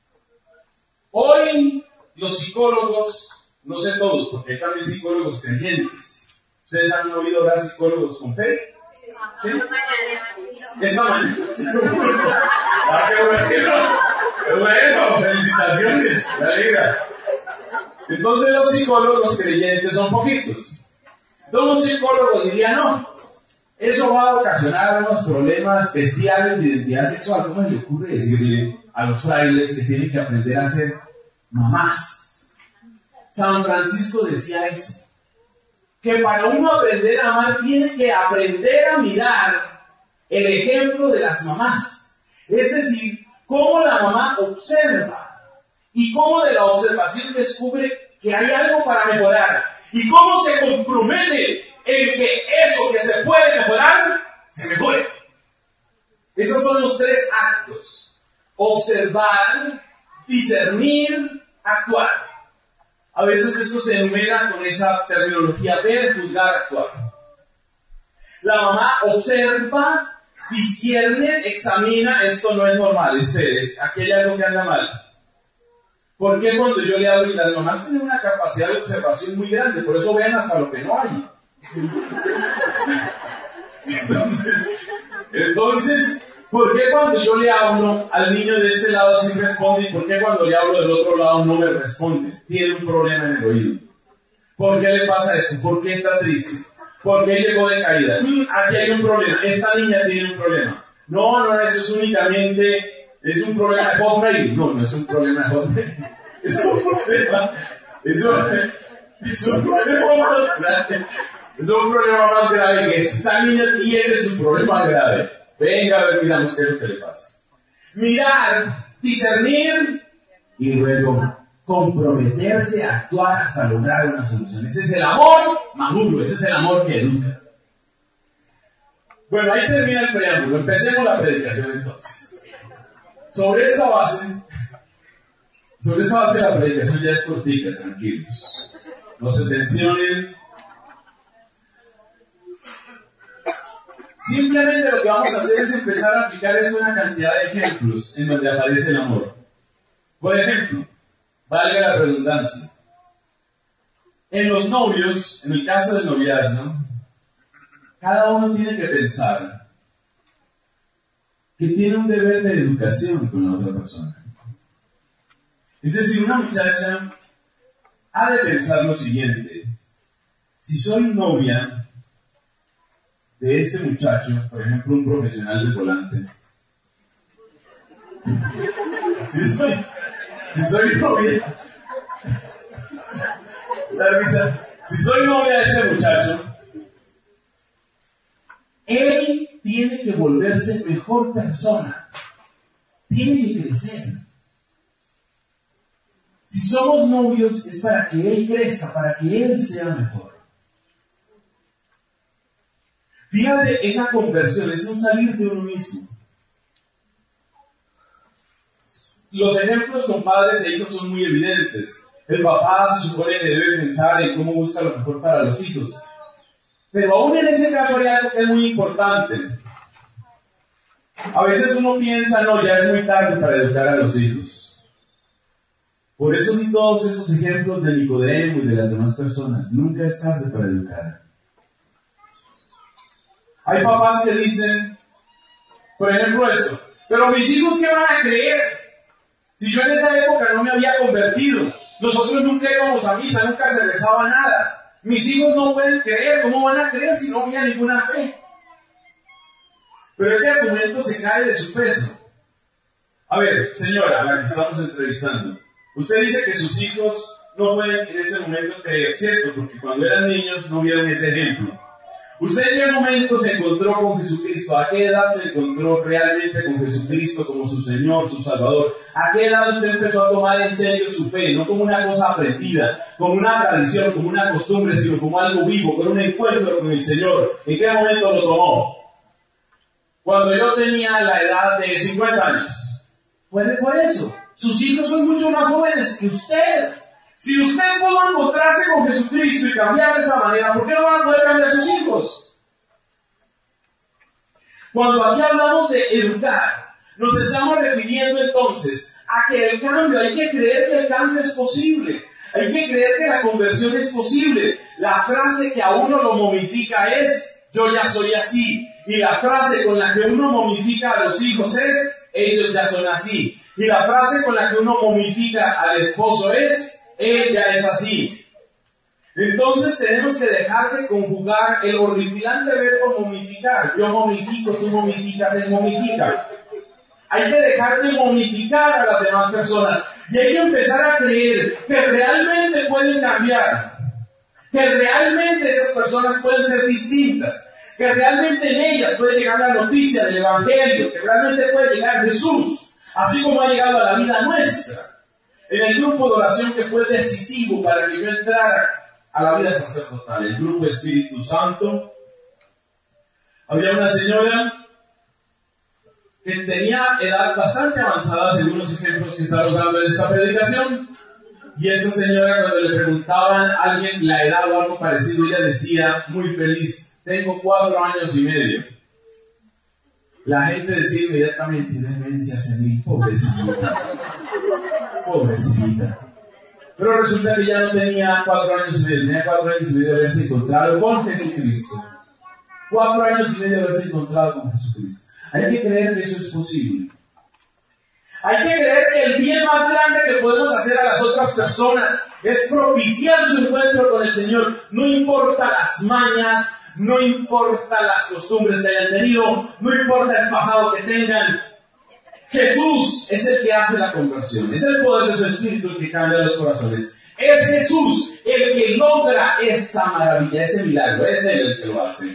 Hoy los psicólogos, no sé todos, porque hay también psicólogos creyentes. ¿Ustedes han oído hablar de psicólogos con fe? ¿Sí? Esta mañana. Ah, qué bueno, felicitaciones, me alegra. Entonces los psicólogos creyentes son poquitos. Entonces un psicólogo diría, no, eso va a ocasionar unos problemas bestiales de identidad sexual. ¿Cómo le ocurre decirle a los frailes que tienen que aprender a ser mamás? San Francisco decía eso. Que para uno aprender a amar tiene que aprender a mirar el ejemplo de las mamás. Es decir, cómo la mamá observa y cómo de la observación descubre que hay algo para mejorar y cómo se compromete en que eso que se puede mejorar, se mejore. Esos son los tres actos: observar, discernir, actuar. A veces esto se enumera con esa terminología: ver, juzgar, actuar. La mamá observa, discierne, examina. Esto no es normal, espere, aquí hay algo que anda mal. ¿Por qué cuando yo le hablo y las mamás tienen una capacidad de observación muy grande? Por eso ven hasta lo que no hay. Entonces, ¿por qué cuando yo le hablo al niño de este lado sí responde y por qué cuando le hablo del otro lado no me responde? Tiene un problema en el oído. ¿Por qué le pasa esto? ¿Por qué está triste? porque él llegó de caída. Aquí hay un problema, esta niña tiene un problema. No, eso es únicamente, es un problema de hot rating. No es un problema de hot rating. Es un problema, es un problema más grave. Es un problema más grave que esta niña tiene su problema grave. Venga, a ver, miramos qué es lo que le pasa. Mirar, discernir y luego comprometerse a actuar hasta lograr una solución. Ese es el amor maduro, ese es el amor que educa. Bueno, ahí termina el preámbulo. Empecemos la predicación entonces. Sobre esta base la predicación ya es cortica, tranquilos. No se tensionen. Simplemente lo que vamos a hacer es empezar a aplicar esto en una cantidad de ejemplos en donde aparece el amor. Por ejemplo, valga la redundancia. En los novios, en el caso del noviazgo, cada uno tiene que pensar que tiene un deber de educación con la otra persona. Es decir, una muchacha ha de pensar lo siguiente: si soy novia de este muchacho, por ejemplo, un profesional del volante, si soy novia, si soy novia de este muchacho, él tiene que volverse mejor persona, tiene que crecer. Si somos novios es para que él crezca, para que él sea mejor. Fíjate, esa conversión es un salir de uno mismo. Los ejemplos con padres e hijos son muy evidentes. El papá se supone que debe pensar en cómo busca lo mejor para los hijos. Pero aún en ese caso hay algo que es muy importante. A veces uno piensa, no, ya es muy tarde para educar a los hijos. Por eso vi todos esos ejemplos de Nicodemo y de las demás personas. Nunca es tarde para educar. Hay papás que dicen, por ejemplo esto, pero mis hijos ¿qué van a creer? Si yo en esa época no me había convertido, nosotros nunca íbamos a misa, nunca se rezaba nada. Mis hijos no pueden creer, ¿cómo van a creer si no había ninguna fe? Pero ese argumento se cae de su peso. A ver, señora, la que estamos entrevistando, usted dice que sus hijos no pueden en este momento creer, ¿cierto? Porque cuando eran niños no vieron ese ejemplo. Usted en qué momento se encontró con Jesucristo, ¿a qué edad se encontró realmente con Jesucristo como su Señor, su Salvador? ¿A qué edad usted empezó a tomar en serio su fe? No como una cosa aprendida, como una tradición, como una costumbre, sino como algo vivo, con un encuentro con el Señor. ¿En qué momento lo tomó? Cuando yo tenía la edad de 50 años. Puede por eso. Sus hijos son mucho más jóvenes que usted. Si usted pudo encontrarse con Jesucristo y cambiar de esa manera, ¿por qué no van a poder cambiar sus hijos? Cuando aquí hablamos de educar, nos estamos refiriendo entonces a que el cambio, hay que creer que el cambio es posible. Hay que creer que la conversión es posible. La frase que a uno lo momifica es, yo ya soy así. Y la frase con la que uno momifica a los hijos es, ellos ya son así. Y la frase con la que uno momifica al esposo es, él ya es así. Entonces tenemos que dejar de conjugar el horripilante verbo momificar. Yo momifico, tú momificas, él momifica. Hay que dejar de momificar a las demás personas. Y hay que empezar a creer que realmente pueden cambiar. Que realmente esas personas pueden ser distintas. Que realmente en ellas puede llegar la noticia del Evangelio. Que realmente puede llegar Jesús. Así como ha llegado a la vida nuestra. En el grupo de oración que fue decisivo para que yo entrara a la vida sacerdotal, el grupo Espíritu Santo, había una señora que tenía edad bastante avanzada, según los ejemplos que estamos dando en esta predicación, y esta señora, cuando le preguntaban a alguien la edad o algo parecido, ella decía, muy feliz, tengo 4 años y medio. La gente decía inmediatamente, demencia senil, pobrecita. Pobrecita. Pero resulta que ya no tenía 4 años y medio, tenía 4 años y medio de haberse encontrado con Jesucristo. 4 años y medio de haberse encontrado con Jesucristo. Hay que creer que eso es posible. Hay que creer que el bien más grande que podemos hacer a las otras personas es propiciar su encuentro con el Señor. No importa las mañas, no importa las costumbres que hayan tenido, no importa el pasado que tengan. Jesús es el que hace la conversión, es el poder de su Espíritu el que cambia los corazones. Es Jesús el que logra esa maravilla, ese milagro, es Él el que lo hace.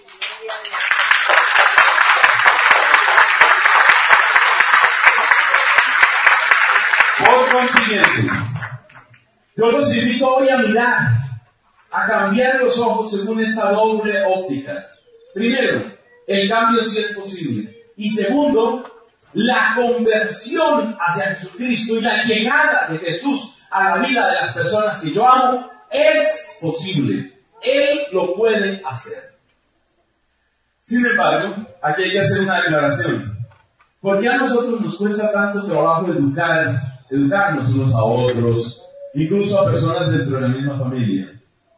Por consiguiente, yo los invito hoy a mirar, a cambiar los ojos según esta doble óptica. Primero, el cambio sí es posible. Y segundo, la conversión hacia Jesucristo y la llegada de Jesús a la vida de las personas que yo amo es posible. Él lo puede hacer. Sin embargo, aquí hay que hacer una declaración. ¿Por qué a nosotros nos cuesta tanto trabajo educarnos unos a otros, incluso a personas dentro de la misma familia?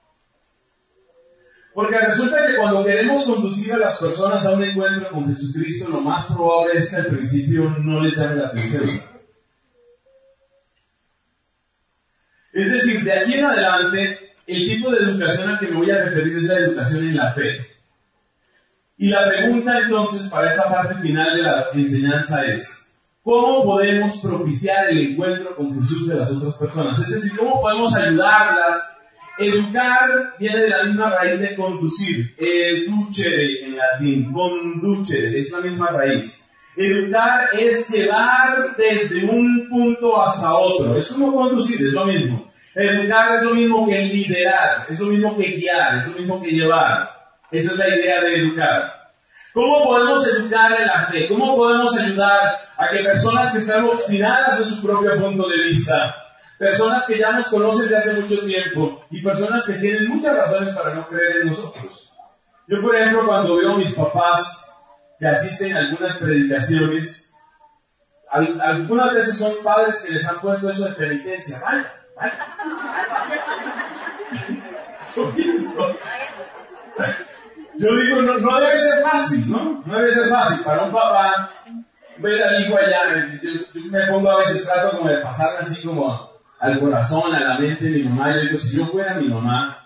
Porque resulta que cuando queremos conducir a las personas a un encuentro con Jesucristo, lo más probable es que al principio no les llame la atención. Es decir, de aquí en adelante, el tipo de educación al que me voy a referir es la educación en la fe. Y la pregunta entonces para esta parte final de la enseñanza es, ¿cómo podemos propiciar el encuentro con Jesús de las otras personas? Es decir, ¿cómo podemos ayudarlas? Educar viene de la misma raíz de conducir, educere en latín, conducere, es la misma raíz. Educar es llevar desde un punto hasta otro, es como conducir, es lo mismo. Educar es lo mismo que liderar, es lo mismo que guiar, es lo mismo que llevar. Esa es la idea de educar. ¿Cómo podemos educar en la fe? ¿Cómo podemos ayudar a que personas que están obstinadas en su propio punto de vista, personas que ya nos conocen de hace mucho tiempo y personas que tienen muchas razones para no creer en nosotros? Yo, por ejemplo, cuando veo a mis papás que asisten a algunas predicaciones, algunas veces son padres que les han puesto eso de penitencia. Vaya. Yo digo, no debe ser fácil, ¿no? No debe ser fácil para un papá ver al hijo allá. Yo me pongo a veces, trato como de pasarme así como al corazón, a la mente de mi mamá. Yo digo, si yo fuera mi mamá,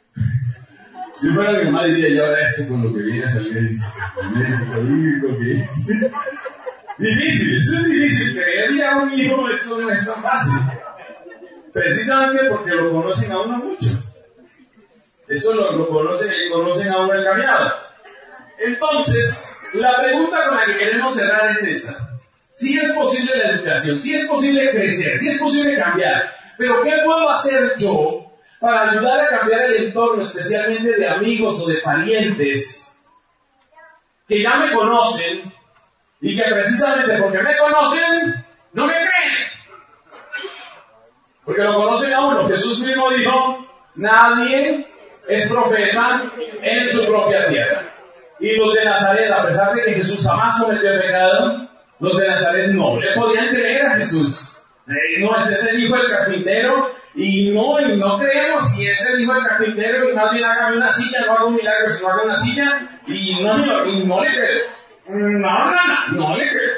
diría, yo ahora con lo que viene a salir es lo que es. Difícil, eso es difícil. Creerle a un hijo, eso no es tan fácil. Precisamente porque lo conocen a uno mucho. Eso lo conocen a uno engañado. Entonces, la pregunta con la que queremos cerrar es esa. Sí es posible la educación, sí es posible crecer, sí es posible cambiar, pero ¿qué puedo hacer yo para ayudar a cambiar el entorno, especialmente de amigos o de parientes que ya me conocen y que precisamente porque me conocen, no me creen? Porque lo conocen a uno. Jesús mismo dijo, nadie es profeta en su propia tierra. Y los de Nazaret, a pesar de que Jesús jamás cometió pecado, los de Nazaret no le podían creer a Jesús. No, este es el hijo del carpintero, y no creemos si es el hijo del carpintero, y más bien hágame una silla, no haga un milagro, sino haga una silla, y no le creo. No le creo.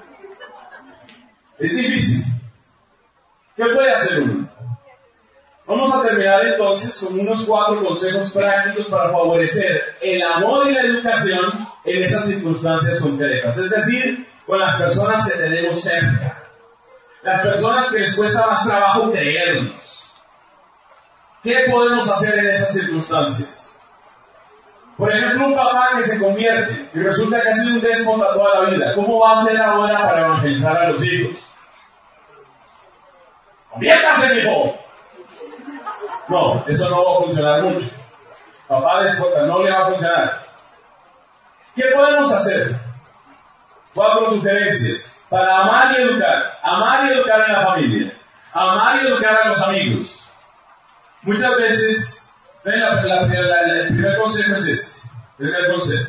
Es difícil. ¿Qué puede hacer uno? Vamos a terminar entonces con unos 4 consejos prácticos para favorecer el amor y la educación en esas circunstancias concretas. Es decir, con las personas que tenemos cerca. Las personas que les cuesta más trabajo creernos. ¿Qué podemos hacer en esas circunstancias? Por ejemplo, un papá que se convierte y resulta que ha sido un déspota toda la vida. ¿Cómo va a hacer ahora para evangelizar a los hijos? ¡Conviértase, hijo! No, eso no va a funcionar mucho. Papá déspota, no le va a funcionar. ¿Qué podemos hacer? 4 sugerencias para amar y educar. Amar y educar en la familia. Amar y educar a los amigos. Muchas veces, el primer consejo es este. Primer consejo.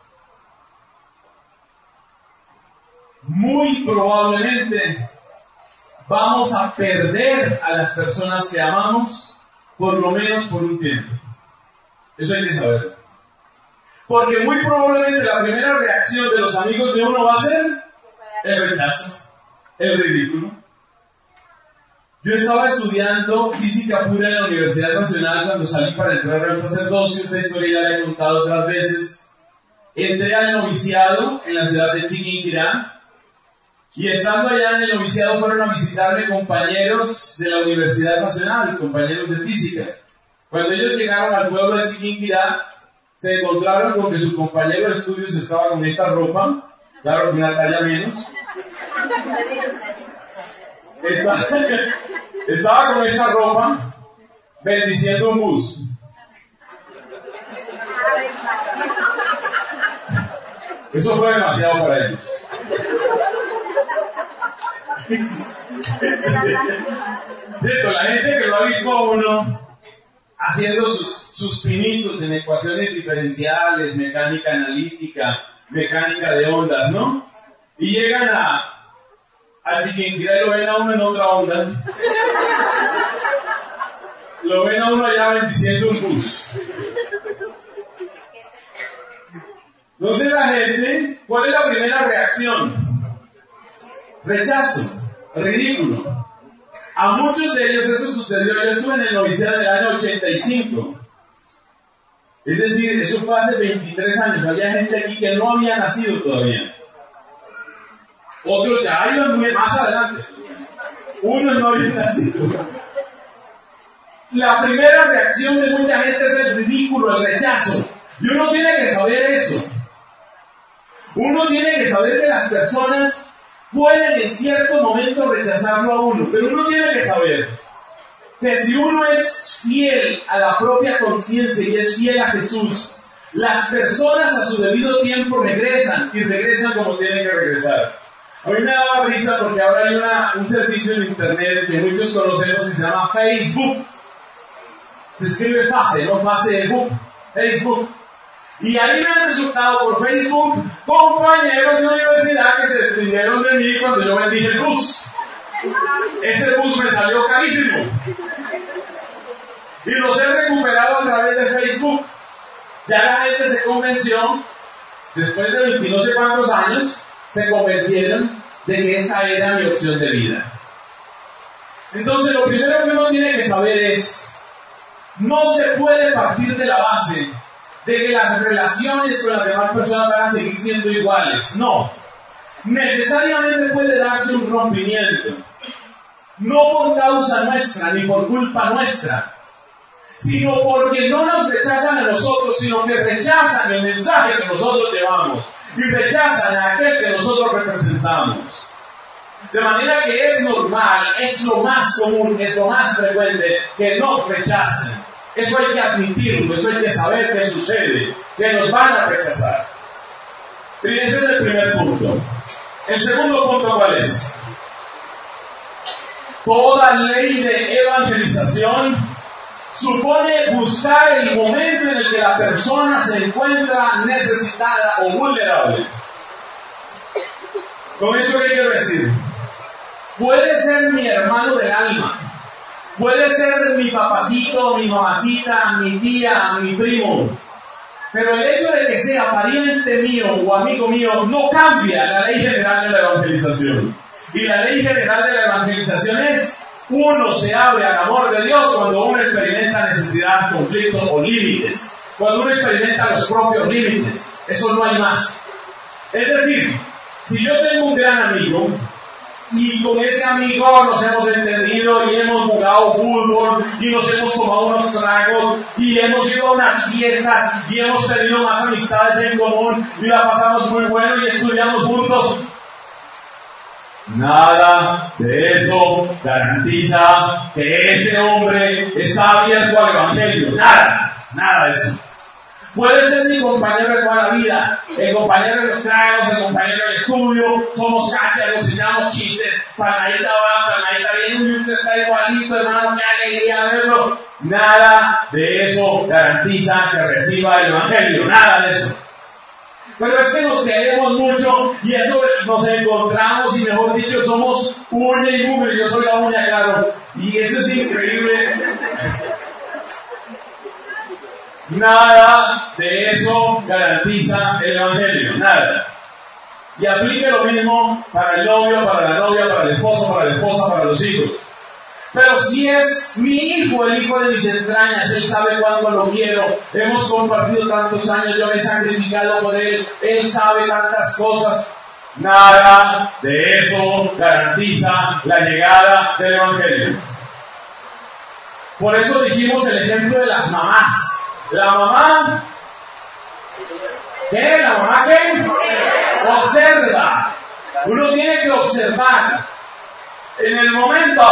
Muy probablemente vamos a perder a las personas que amamos, por lo menos por un tiempo. Eso hay que saberlo. Porque muy probablemente la primera reacción de los amigos de uno va a ser el rechazo, el ridículo. Yo estaba estudiando física pura en la Universidad Nacional cuando salí para entrar al sacerdocio. Esta historia ya la he contado otras veces. Entré al noviciado en la ciudad de Chiquinquirá, y estando allá en el noviciado fueron a visitarme compañeros de la Universidad Nacional, compañeros de física. Cuando ellos llegaron al pueblo de Chiquinquirá, se encontraron con que su compañero de estudios estaba con esta ropa, claro que una talla menos. Estaba con esta ropa bendiciendo un bus. Eso fue demasiado para ellos. Cierto, la gente que lo ha visto a uno haciendo sus pinitos en ecuaciones diferenciales, mecánica analítica, mecánica de ondas, ¿no? Y llegan a Chiquinquirá y lo ven a uno en otra onda. Lo ven a uno allá bendiciendo un bus. Entonces la gente, ¿cuál es la primera reacción? Rechazo, ridículo. A muchos de ellos eso sucedió. Yo estuve en el noviciado del año 85. Es decir, eso fue hace 23 años. Había gente aquí que no había nacido todavía. Otros ya iban muy más adelante. Unos no habían nacido. La primera reacción de mucha gente es el ridículo, el rechazo. Y uno tiene que saber eso. Uno tiene que saber que las personas pueden en cierto momento rechazarlo a uno, pero uno tiene que saber que si uno es fiel a la propia conciencia y es fiel a Jesús, las personas a su debido tiempo regresan y regresan como tienen que regresar. A mí me daba risa porque ahora hay un servicio en internet que muchos conocemos que se llama Facebook. Se escribe Face, no Facebook, Facebook. Y ahí me han resultado por Facebook compañeros de universidad que se despidieron de mí cuando yo vendí el bus. Ese bus me salió carísimo. Y los he recuperado a través de Facebook. Ya la gente se convenció, después de 20 no sé cuántos años, se convencieron de que esta era mi opción de vida. Entonces lo primero que uno tiene que saber es, no se puede partir de la base de que las relaciones con las demás personas van a seguir siendo iguales. No. Necesariamente puede darse un rompimiento. No por causa nuestra, ni por culpa nuestra, sino porque no nos rechazan a nosotros, sino que rechazan el mensaje que nosotros llevamos y rechazan a aquel que nosotros representamos. De manera que es normal, es lo más común, es lo más frecuente que nos rechacen. Eso hay que admitirlo, eso hay que saber que sucede, que nos van a rechazar. Ese es el primer punto. El segundo punto, ¿cuál es? Toda ley de evangelización supone buscar el momento en el que la persona se encuentra necesitada o vulnerable. ¿Con esto qué quiero decir? Puede ser mi hermano del alma, puede ser mi papacito, mi mamacita, mi tía, mi primo, pero el hecho de que sea pariente mío o amigo mío no cambia la ley general de la evangelización. Y la ley general de la evangelización es: uno se abre al amor de Dios cuando uno experimenta necesidad, conflicto o límites. Cuando uno experimenta los propios límites. Eso no hay más. Es decir, si yo tengo un gran amigo y con ese amigo nos hemos entendido y hemos jugado fútbol y nos hemos tomado unos tragos y hemos ido a unas fiestas y hemos tenido más amistades en común y la pasamos muy bueno y estudiamos juntos, nada de eso garantiza que ese hombre está abierto al evangelio. Nada de eso. Puede ser mi compañero de toda la vida, el compañero de los tragos, el compañero de estudio, somos cachas, nos echamos chistes, panadita va, panadita viene, y usted está igualito, hermano, qué alegría verlo. Nada de eso garantiza que reciba el evangelio, nada de eso. Pero es que nos queremos mucho y eso nos encontramos y, mejor dicho, somos uña y mugre. Yo soy la uña, claro, y esto es increíble. Nada de eso garantiza el evangelio, nada. Y aplique lo mismo para el novio, para la novia, para el esposo, para la esposa, para los hijos. Pero si es mi hijo, el hijo de mis entrañas, él sabe cuánto lo quiero, hemos compartido tantos años, yo me he sacrificado por él, él sabe tantas cosas. Nada de eso garantiza la llegada del Evangelio. Por eso dijimos el ejemplo de las mamás. La mamá, ¿qué? ¿La mamá qué? Observa. Uno tiene que observar. En el momento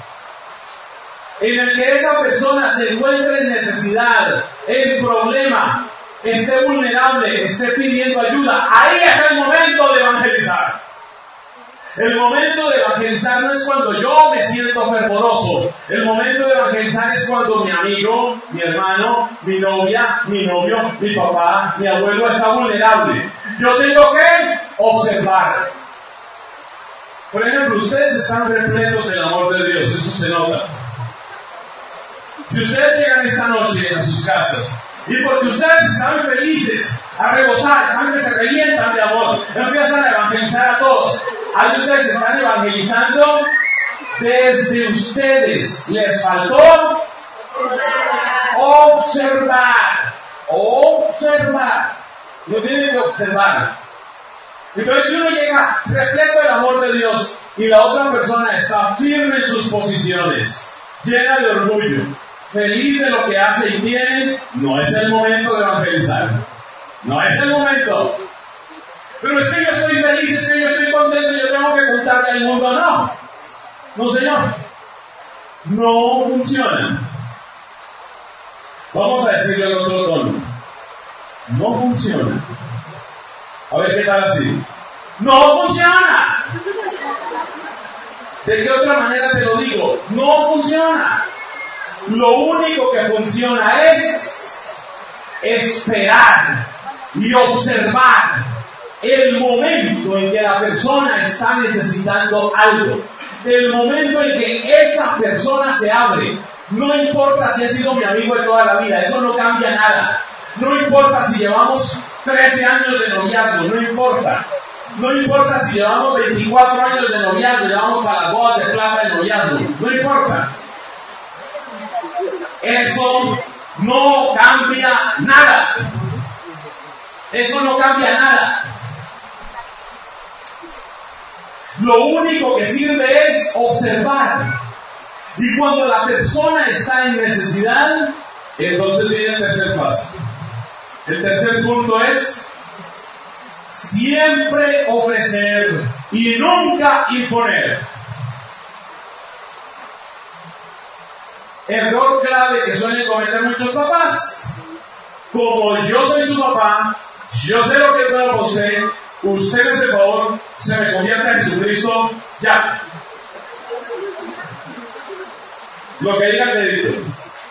en el que esa persona se encuentre en necesidad, en problema, esté vulnerable, esté pidiendo ayuda, ahí es el momento de evangelizar. El momento de evangelizar no es cuando yo me siento fervoroso. El momento de evangelizar es cuando mi amigo, mi hermano, mi novia, mi novio, mi papá, mi abuelo está vulnerable. Yo tengo que observar. Por ejemplo, ustedes están repletos del amor de Dios, eso se nota. Si ustedes llegan esta noche a sus casas y porque ustedes están felices, a rebosar, están que se revientan de amor, empiezan a evangelizar a todos. A ustedes están evangelizando desde ustedes. Les faltó observar. Observar. No tienen que observar. Entonces si uno llega repleto del amor de Dios y la otra persona está firme en sus posiciones, llena de orgullo, feliz de lo que hace y tiene, no es el momento de evangelizar. No es el momento. Pero es que yo estoy feliz, es que yo estoy contento, yo tengo que contarle al mundo. No. No, señor. No funciona. Vamos a decirlo en otro tono. No funciona. A ver qué tal así. ¡No funciona! ¿De qué otra manera te lo digo? No funciona. Lo único que funciona es esperar y observar el momento en que la persona está necesitando algo. El momento en que esa persona se abre. No importa si ha sido mi amigo de toda la vida, eso no cambia nada. No importa si llevamos 13 años de noviazgo, no importa. No importa si llevamos 24 años de noviazgo, llevamos para las bodas de plata de noviazgo, no importa. Eso no cambia nada. Eso no cambia nada. Lo único que sirve es observar. Y cuando la persona está en necesidad, entonces viene el tercer paso. El tercer punto es siempre ofrecer y nunca imponer. Error clave que suelen cometer muchos papás. Como yo soy su papá, yo sé lo que puedo para usted me hace el favor, se me convierte en Jesucristo, ya. Lo que diga el dedito.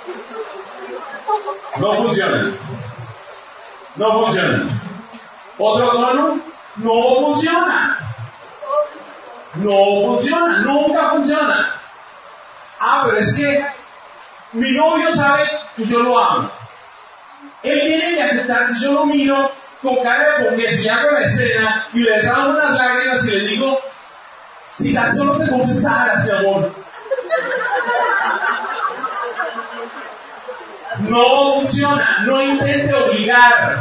No funciona. No funciona. ¿Otro tono? No funciona. No funciona. Nunca funciona. Ah, pero es que mi novio sabe que yo lo amo. Él tiene que aceptar si yo lo miro con cara de porque si hago la escena y le traigo unas lágrimas y le digo, si tan solo te confesaras, mi amor. No funciona, no intente obligar.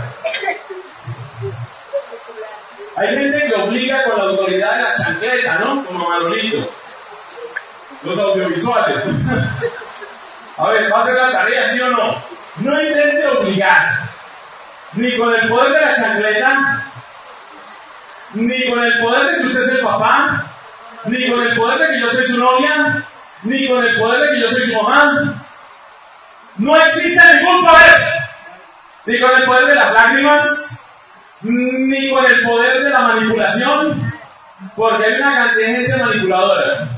Hay gente que obliga con la autoridad de la chancleta, ¿no? Como Manolito. Los audiovisuales. A ver, ¿va a hacer la tarea, sí o no? No intente obligar. Ni con el poder de la chancleta, ni con el poder de que usted es el papá, ni con el poder de que yo soy su novia, ni con el poder de que yo soy su mamá. No existe ningún poder, ni con el poder de las lágrimas, ni con el poder de la manipulación, porque hay una cantidad de gente manipuladora.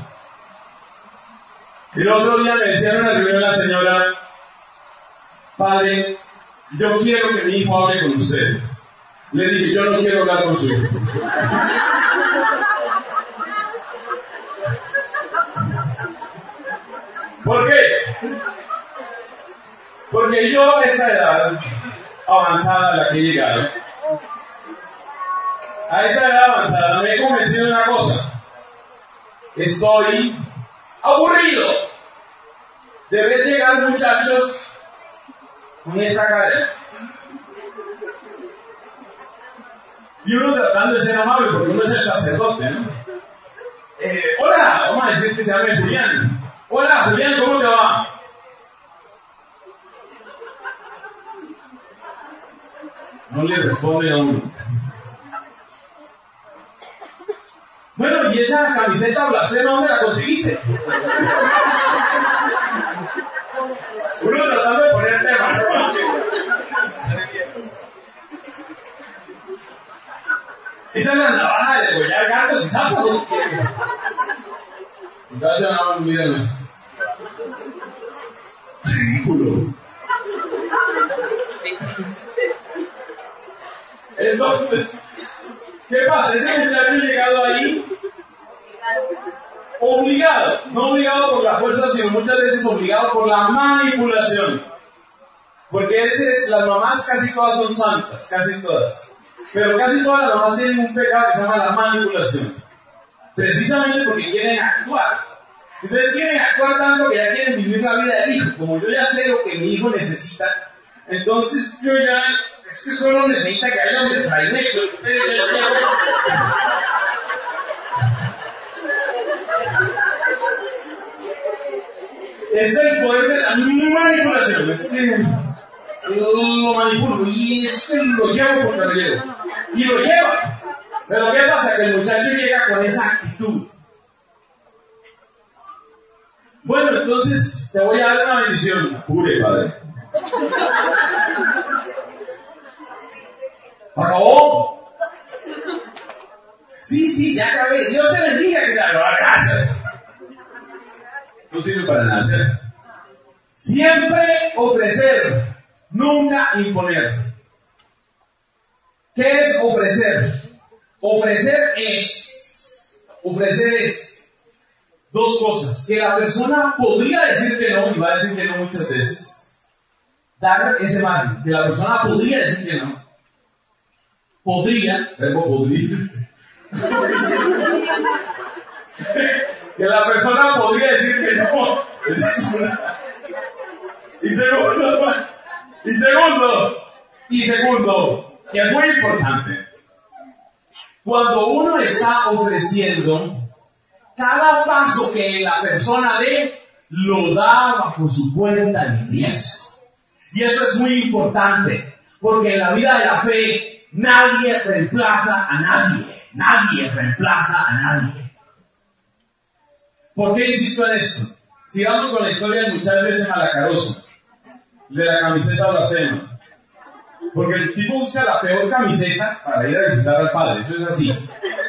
El otro día me decía en una reunión la señora, padre, yo quiero que mi hijo hable con usted. Le dije, yo no quiero hablar con su hijo. ¿Por qué? Porque yo a esa edad avanzada a la que he llegado, a esa edad avanzada me he convencido de una cosa. Estoy aburrido. Debes llegar, muchachos, con esta cadena. Y uno tratando de ser amable, porque uno es el sacerdote, ¿no? Hola, vamos a decir que se llame Julián. Hola, Julián, ¿cómo te va? No le responde a uno. Bueno, ¿y esa camiseta blasfema dónde la conseguiste? Uno tratando de poner tema, ¿no? Esa es la navaja de degollar gatos y sapos. Entonces, no, miren eso. Ridículo. Entonces, ¿qué pasa? Ese muchacho llegado ahí, obligado, no obligado por la fuerza, sino muchas veces obligado por la manipulación. Porque las mamás casi todas son santas, casi todas. Pero casi todas las mamás tienen un pecado que se llama la manipulación. Precisamente porque quieren actuar. Entonces quieren actuar tanto que ya quieren vivir la vida del hijo. Como yo ya sé lo que mi hijo necesita, entonces yo ya, es que solo necesita que haya un desfrainexo. Es el poder de la manipulación. Es que lo manipulo y es que lo llevo porque lo llevo. Y lo lleva. Pero ¿qué pasa? Que el muchacho llega con esa actitud. Bueno, entonces te voy a dar una bendición. Apure, padre. ¿Acabó? Sí, ya acabé. Dios te bendiga, que te haga. Gracias. No sirve para nada, ¿cierto? Siempre ofrecer, nunca imponer. ¿Qué es ofrecer? Ofrecer es dos cosas. Que la persona podría decir que no, y va a decir que no muchas veces. Dar ese margen. Que la persona podría decir que no. Podría, verbo podría. Que la persona podría decir que no. Y segundo, que es muy importante. Cuando uno está ofreciendo, cada paso que la persona dé, lo da bajo su cuenta de riesgo. Y eso es muy importante, porque en la vida de la fe, nadie reemplaza a nadie. Nadie reemplaza a nadie. ¿Por qué insisto en esto? Sigamos con la historia del muchacho ese malacaroso, de la camiseta blasfema. Porque el tipo busca la peor camiseta para ir a visitar al padre, eso es así.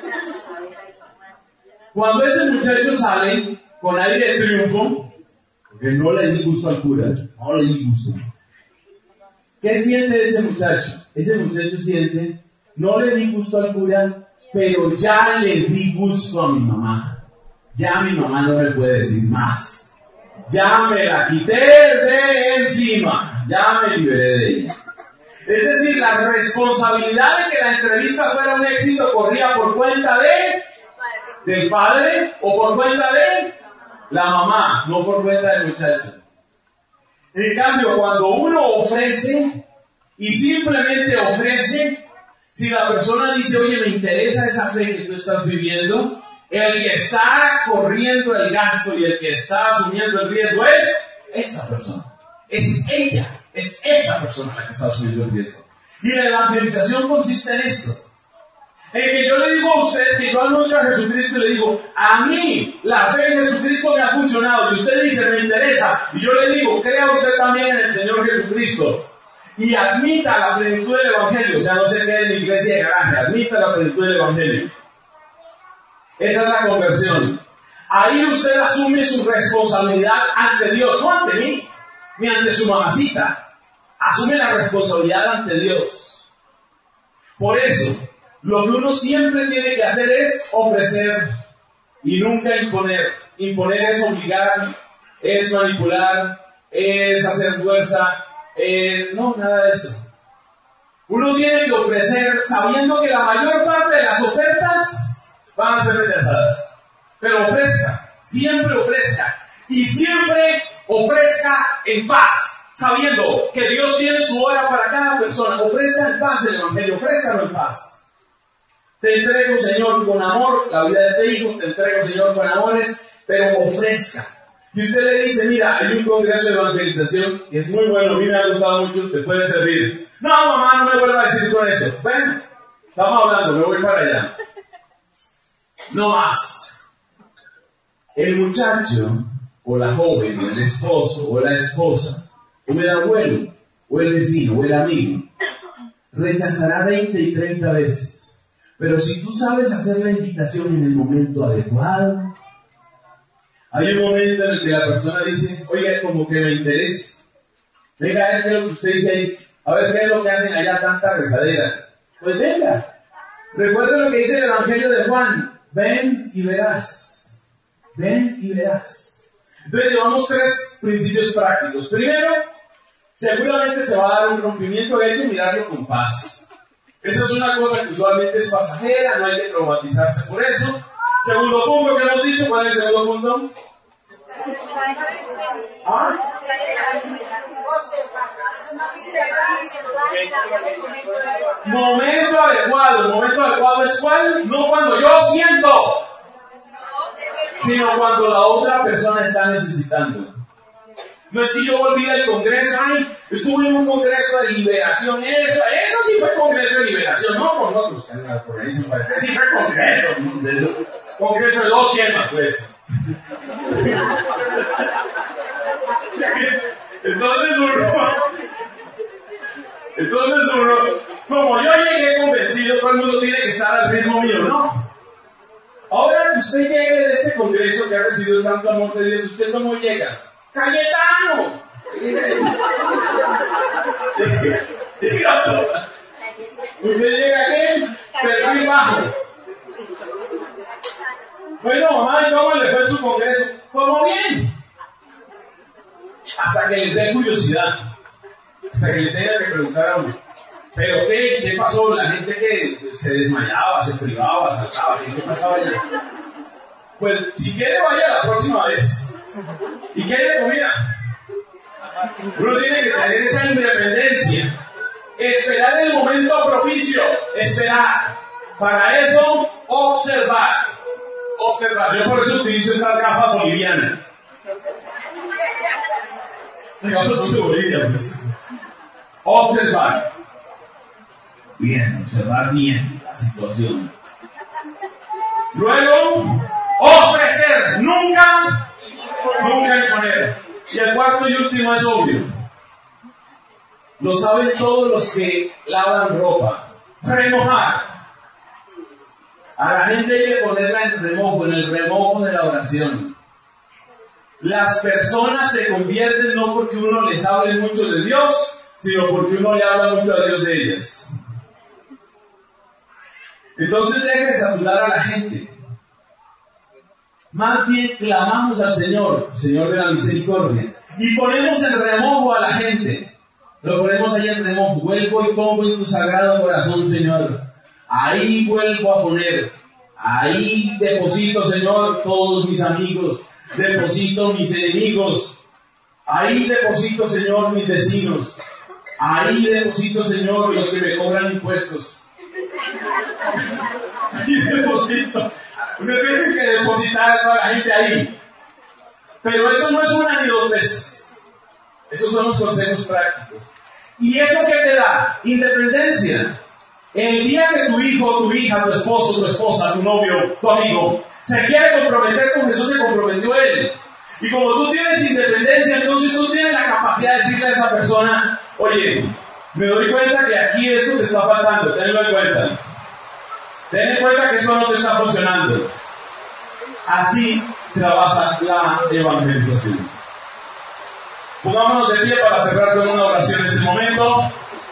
Cuando ese muchacho sale con aire de triunfo, porque no le di gusto al cura, no le di gusto. ¿Qué siente ese muchacho? Ese muchacho siente, no le di gusto al cura, pero ya le di gusto a mi mamá. Ya mi mamá no me puede decir más. Ya me la quité de encima. Ya me liberé de ella. Es decir, la responsabilidad de que la entrevista fuera un éxito corría por cuenta del padre o por cuenta de la mamá, no por cuenta del muchacho. En cambio, cuando uno ofrece y simplemente ofrece, si la persona dice, oye, me interesa esa fe que tú estás viviendo, el que está corriendo el gasto y el que está asumiendo el riesgo es esa persona. Es ella. Es esa persona la que está asumiendo el riesgo. Y la evangelización consiste en esto. En que yo le digo a usted que yo anuncio a Jesucristo y le digo, a mí la fe en Jesucristo me ha funcionado. Y usted dice, me interesa. Y yo le digo, crea usted también en el Señor Jesucristo. Y admita la plenitud del Evangelio. O sea, no se quede en la iglesia de garaje. Admita la plenitud del Evangelio. Esa es la conversión. Ahí usted asume su responsabilidad ante Dios, no ante mí, ni ante su mamacita. Asume la responsabilidad ante Dios. Por eso, lo que uno siempre tiene que hacer es ofrecer y nunca imponer. Imponer es obligar, es manipular, es hacer fuerza, no, nada de eso. Uno tiene que ofrecer sabiendo que la mayor parte de las ofertas van a ser rechazadas. Pero ofrezca, siempre ofrezca. Y siempre ofrezca en paz, sabiendo que Dios tiene su hora para cada persona. Ofrezca en paz el Evangelio, ofrézcalo en paz. Te entrego, Señor, con amor la vida de este hijo, te entrego, Señor, con amores, pero ofrezca. Y usted le dice, mira, hay un congreso de evangelización y es muy bueno, a mí me ha gustado mucho, te puede servir. No, mamá, no me vuelva a decir con eso. Ven, estamos hablando, me voy para allá. No más. El muchacho, o la joven, o el esposo, o la esposa, o el abuelo, o el vecino, o el amigo, rechazará 20 y 30 veces. Pero si tú sabes hacer la invitación en el momento adecuado, hay un momento en el que la persona dice, oiga, como que me interesa. Venga, a ver qué es lo que usted dice ahí. A ver qué es lo que hacen allá tanta rezadera. Pues venga. Recuerda lo que dice el Evangelio de Juan. Ven y verás. Ven y verás. Entonces llevamos 3 principios prácticos. Primero, seguramente se va a dar un rompimiento y hay que mirarlo con paz. Eso es una cosa que usualmente es pasajera, no hay que traumatizarse por eso. Segundo punto que hemos dicho, ¿cuál es el segundo punto? ¿Ah? Momento adecuado. El momento adecuado es ¿cuál? No cuando yo siento, sino cuando la otra persona está necesitando. No es si yo volví del congreso, ay, estuve en un congreso de liberación, eso sí fue congreso de liberación, no por nosotros, por ahí se parece, sí fue congreso de 2 temas, pues. Entonces uno, como yo llegué convencido, todo el mundo tiene que estar al ritmo mío, ¿no? Ahora que usted llegue de este congreso que ha recibido tanto amor de Dios, ¿usted cómo llega? ¡Cayetano! Usted llega aquí, perfil bajo. Bueno, mamá, ¿y cómo le fue en su congreso? ¿Cómo bien? Hasta que les dé curiosidad. Hasta que le tenga que preguntar a uno. ¿Pero qué pasó? La gente que se desmayaba, se privaba, saltaba, ¿qué pasaba allá? Pues, si quiere, vaya la próxima vez. ¿Y qué hay de comida? Uno tiene que tener esa independencia. Esperar el momento propicio. Esperar. Para eso, observar. Observar. Yo por eso utilizo estas gafas bolivianas. Las gafas son de Bolivia, pues. Observar. Bien, observar bien la situación. Luego, ofrecer. Nunca imponer. Y el cuarto y último es obvio. Lo saben todos los que lavan ropa. Remojar. A la gente hay que ponerla en el remojo de la oración. Las personas se convierten no porque uno les hable mucho de Dios, sino porque uno le habla mucho a Dios de ellas. Entonces deje de saturar a la gente. Más bien clamamos al Señor, Señor de la misericordia, y ponemos en remojo a la gente. Lo ponemos ahí en remojo. Vuelvo y pongo en tu sagrado corazón, Señor. Ahí vuelvo a poner. Ahí deposito, Señor, todos mis amigos. Deposito mis enemigos. Ahí deposito, Señor, mis vecinos. Ahí deposito, Señor, los que me cobran impuestos. Ahí deposito. Usted tiene que depositar a toda la gente ahí. Pero eso no es una ni 2 veces. Esos son los consejos prácticos. ¿Y eso qué te da? Independencia. El día que tu hijo, tu hija, tu esposo, tu esposa, tu novio, tu amigo, se quiere comprometer con Jesús, se comprometió él. Y como tú tienes independencia, entonces tú tienes la capacidad de decirle a esa persona, oye, me doy cuenta que aquí esto te está faltando, tenlo en cuenta. Ten en cuenta que esto no te está funcionando. Así trabaja la evangelización. Pongámonos de pie para cerrar con una oración en este momento.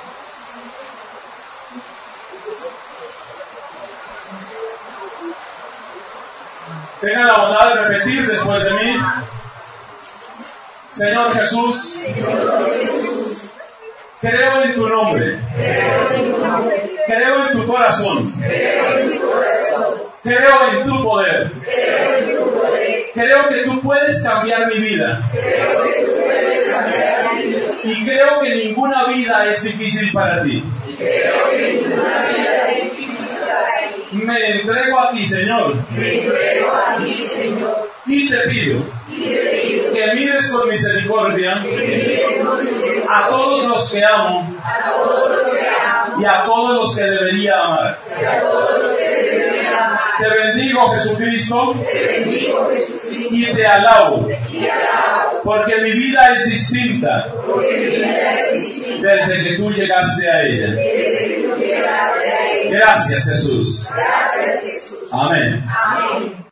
Tengan la bondad de repetir después de mí. Señor Jesús, creo en tu nombre. Creo en tu corazón. Creo en tu poder. Creo que tú puedes cambiar mi vida. Y creo que ninguna vida es difícil para ti. Me entrego a ti, Señor. Y te pido que mires con misericordia a todos los que amo y a todos los que debería amar. Te bendigo, Jesucristo, y te alabo, porque mi vida es distinta desde que tú llegaste a ella. Gracias, Jesús. Amén.